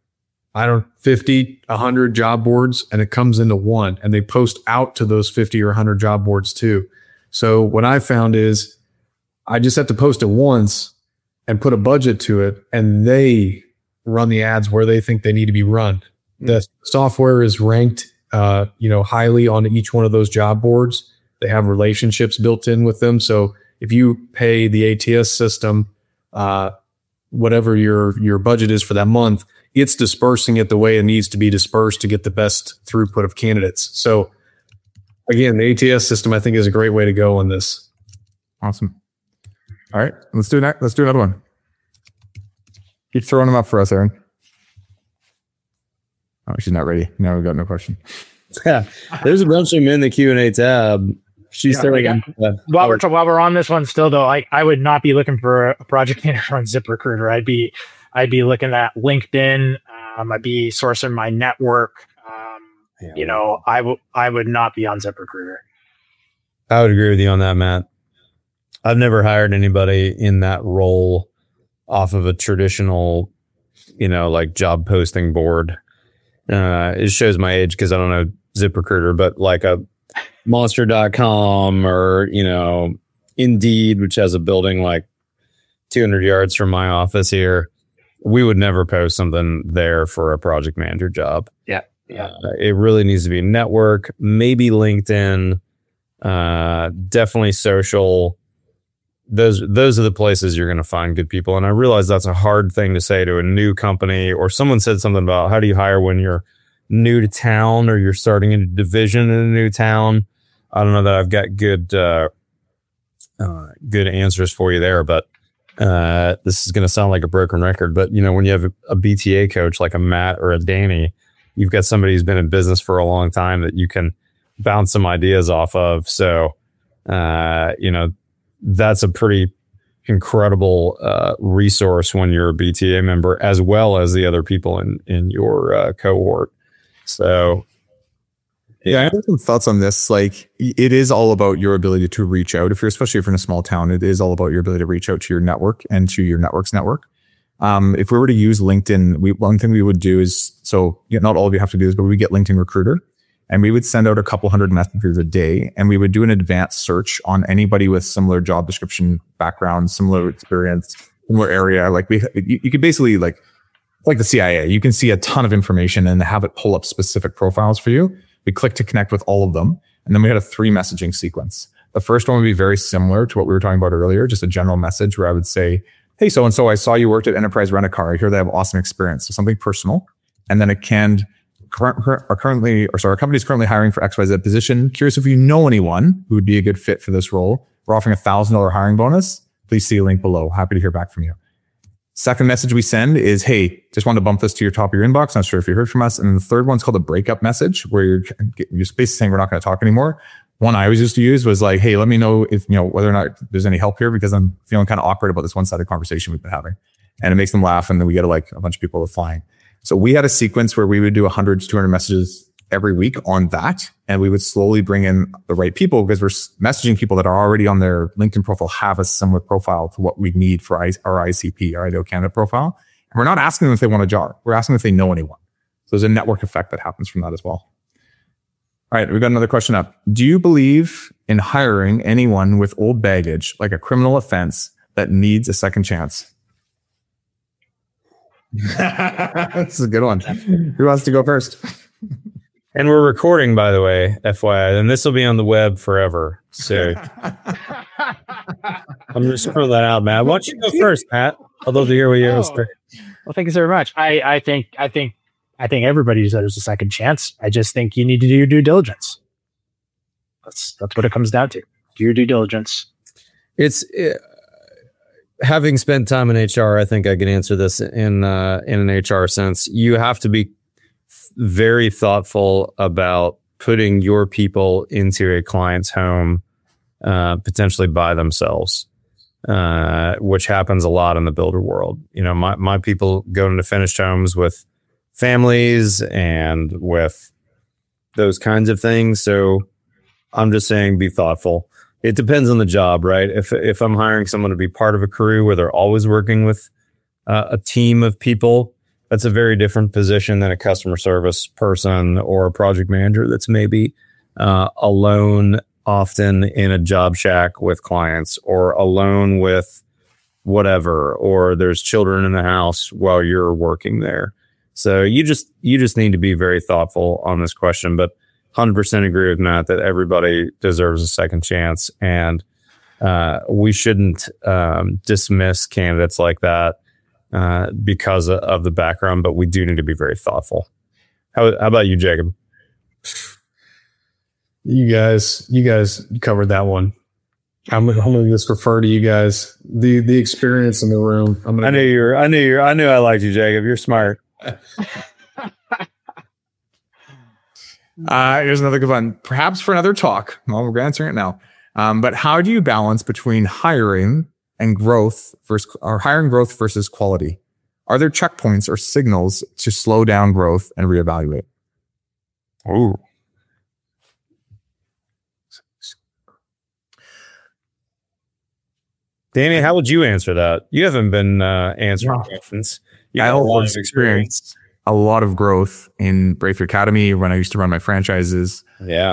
50, 100 job boards, and it comes into one, and they post out to those 50 or 100 job boards too. So what I found is I just have to post it once and put a budget to it, and they run the ads where they think they need to be run. The software is ranked, highly on each one of those job boards. They have relationships built in with them. So if you pay the ATS system, whatever your budget is for that month, it's dispersing it the way it needs to be dispersed to get the best throughput of candidates. So again, the ATS system, I think, is a great way to go on this. Awesome. All right, let's do another one. Keep throwing them up for us, Aaron. Oh, she's not ready. Now we've got no question. Yeah, there's a bunch of them in the Q&A tab. She's throwing. While we're on this one still, though, I would not be looking for a project manager on ZipRecruiter. I'd be looking at LinkedIn. I'd be sourcing my network. I would not be on ZipRecruiter. I would agree with you on that, Matt. I've never hired anybody in that role off of a traditional, job posting board. It shows my age because I don't know ZipRecruiter, but like a Monster.com or, Indeed, which has a building like 200 yards from my office here. We would never post something there for a project manager job. Yeah. Yeah. It really needs to be network, maybe LinkedIn, definitely social. Those are the places you're going to find good people. And I realize that's a hard thing to say to a new company, or someone said something about how do you hire when you're new to town or you're starting a division in a new town, I don't know that I've got good answers for you there, but this is going to sound like a broken record, but when you have a BTA coach like a Matt or a Danny, you've got somebody who's been in business for a long time that you can bounce some ideas off of. So, that's a pretty incredible resource when you're a BTA member, as well as the other people in your cohort. So, yeah, I have some thoughts on this. Like, it is all about your ability to reach out. Especially if you're in a small town, it is all about your ability to reach out to your network and to your network's network. If we were to use LinkedIn, one thing we would do is, not all of you have to do this, but we get LinkedIn Recruiter, and we would send out a couple hundred messages a day, and we would do an advanced search on anybody with similar job description background, similar experience, similar area. Like you could basically like the CIA, you can see a ton of information and have it pull up specific profiles for you. We click to connect with all of them. And then we had a 3 messaging sequence. The first one would be very similar to what we were talking about earlier, just a general message where I would say, hey, so-and-so, I saw you worked at Enterprise Rent-A-Car. I hear they have awesome experience. So something personal. And then it can, our company is currently hiring for XYZ position. Curious if you know anyone who would be a good fit for this role. We're offering $1,000 hiring bonus. Please see a link below. Happy to hear back from you. Second message we send is, hey, just wanted to bump this to your top of your inbox. Not sure if you heard from us. And the third one's called a breakup message, where you're basically saying we're not going to talk anymore. One I always used to use was like, hey, let me know if, whether or not there's any help here, because I'm feeling kind of awkward about this one-sided conversation we've been having. And it makes them laugh. And then we get like a bunch of people replying. So we had a sequence where we would do 100 to 200 messages every week on that. And we would slowly bring in the right people, because we're messaging people that are already on their LinkedIn profile, have a similar profile to what we need for our ICP, our ideal candidate profile. And we're not asking them if they want a job. We're asking if they know anyone. So there's a network effect that happens from that as well. All right, we've got another question up. Do you believe in hiring anyone with old baggage, like a criminal offense, that needs a second chance? This is a good one. Who wants to go first? And we're recording, by the way, FYI, and this will be on the web forever. So I'm just throwing that out, Matt. Why don't you go first, Matt? I'd love to hear what you have to say. Well, thank you so very much. I think everybody deserves a second chance. I just think you need to do your due diligence. That's what it comes down to. Do your due diligence. Having spent time in HR, I think I can answer this in an HR sense. You have to be very thoughtful about putting your people into a client's home, potentially by themselves, which happens a lot in the builder world. My people go into finished homes with families and with those kinds of things. So I'm just saying, be thoughtful. It depends on the job, right? If I'm hiring someone to be part of a crew where they're always working with a team of people, that's a very different position than a customer service person or a project manager that's maybe alone, often in a job shack with clients, or alone with whatever, or there's children in the house while you're working there. So you just need to be very thoughtful on this question, but 100% agree with Matt that everybody deserves a second chance, and we shouldn't dismiss candidates like that because of the background, but we do need to be very thoughtful. How about you, Jacob? You guys covered that one. I'm gonna just refer to you guys. The experience in the room. I knew I liked you, Jacob. You're smart. Here's another good one. Perhaps for another talk. Well, we're answering it now. But how do you balance between hiring growth versus quality? Are there checkpoints or signals to slow down growth and reevaluate? Ooh. Danny, how would you answer that? You haven't been answering questions. I have a lot of experience, a lot of growth in Brave Academy when I used to run my franchises. Yeah.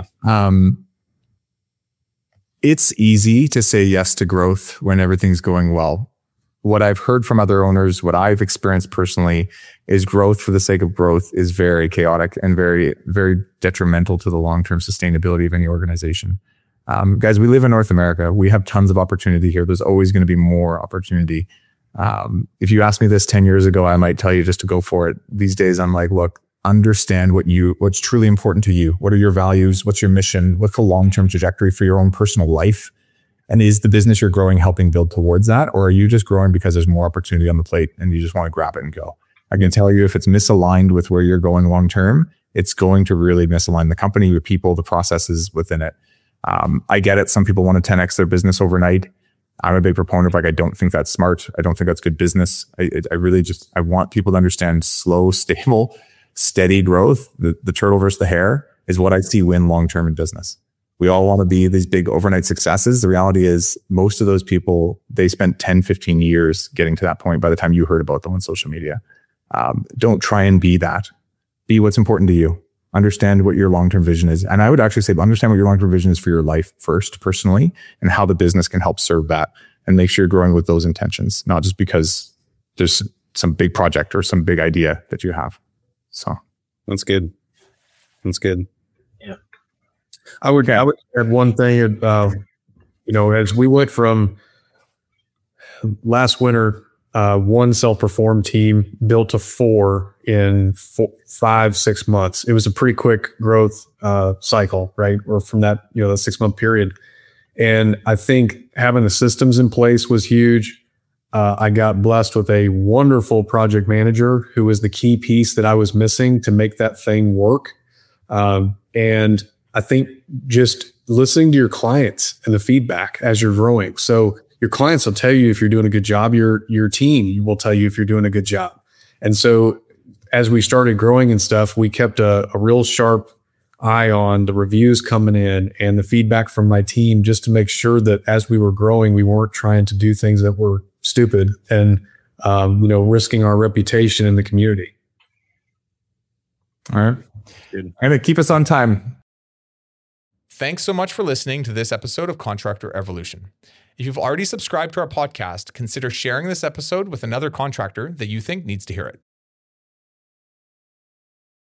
It's easy to say yes to growth when everything's going well. What I've heard from other owners, what I've experienced personally, is growth for the sake of growth is very chaotic and very, very detrimental to the long-term sustainability of any organization. Guys, we live in North America. We have tons of opportunity here. There's always going to be more opportunity. If you asked me this 10 years ago, I might tell you just to go for it. These days, I'm like, look, understand what's truly important to you. What are your values? What's your mission? What's the long-term trajectory for your own personal life? And is the business you're growing helping build towards that? Or are you just growing because there's more opportunity on the plate and you just want to grab it and go? I can tell you if it's misaligned with where you're going long-term, it's going to really misalign the company, your people, the processes within it. I get it. Some people want to 10x their business overnight. I'm a big proponent of I don't think that's smart. I don't think that's good business. I want people to understand slow, stable, steady growth. The turtle versus the hare is what I see win long-term in business. We all want to be these big overnight successes. The reality is most of those people, they spent 10, 15 years getting to that point by the time you heard about them on social media. Don't try and be that. Be what's important to you. Understand what your long-term vision is. And I would actually say, understand what your long-term vision is for your life first, personally, and how the business can help serve that. And make sure you're growing with those intentions, not just because there's some big project or some big idea that you have. So that's good. That's good. Yeah. I would add one thing, as we went from last winter, one self-perform team built to 4 in 5-6 months. It was a pretty quick growth cycle, right? Or from that, the 6-month period. And I think having the systems in place was huge. I got blessed with a wonderful project manager who was the key piece that I was missing to make that thing work. And I think just listening to your clients and the feedback as you're growing. So your clients will tell you if you're doing a good job. Your team will tell you if you're doing a good job. And so as we started growing and stuff, we kept a real sharp eye on the reviews coming in and the feedback from my team, just to make sure that as we were growing, we weren't trying to do things that were stupid and, risking our reputation in the community. All right. Good. I'm going to keep us on time. Thanks so much for listening to this episode of Contractor Evolution. If you've already subscribed to our podcast, consider sharing this episode with another contractor that you think needs to hear it.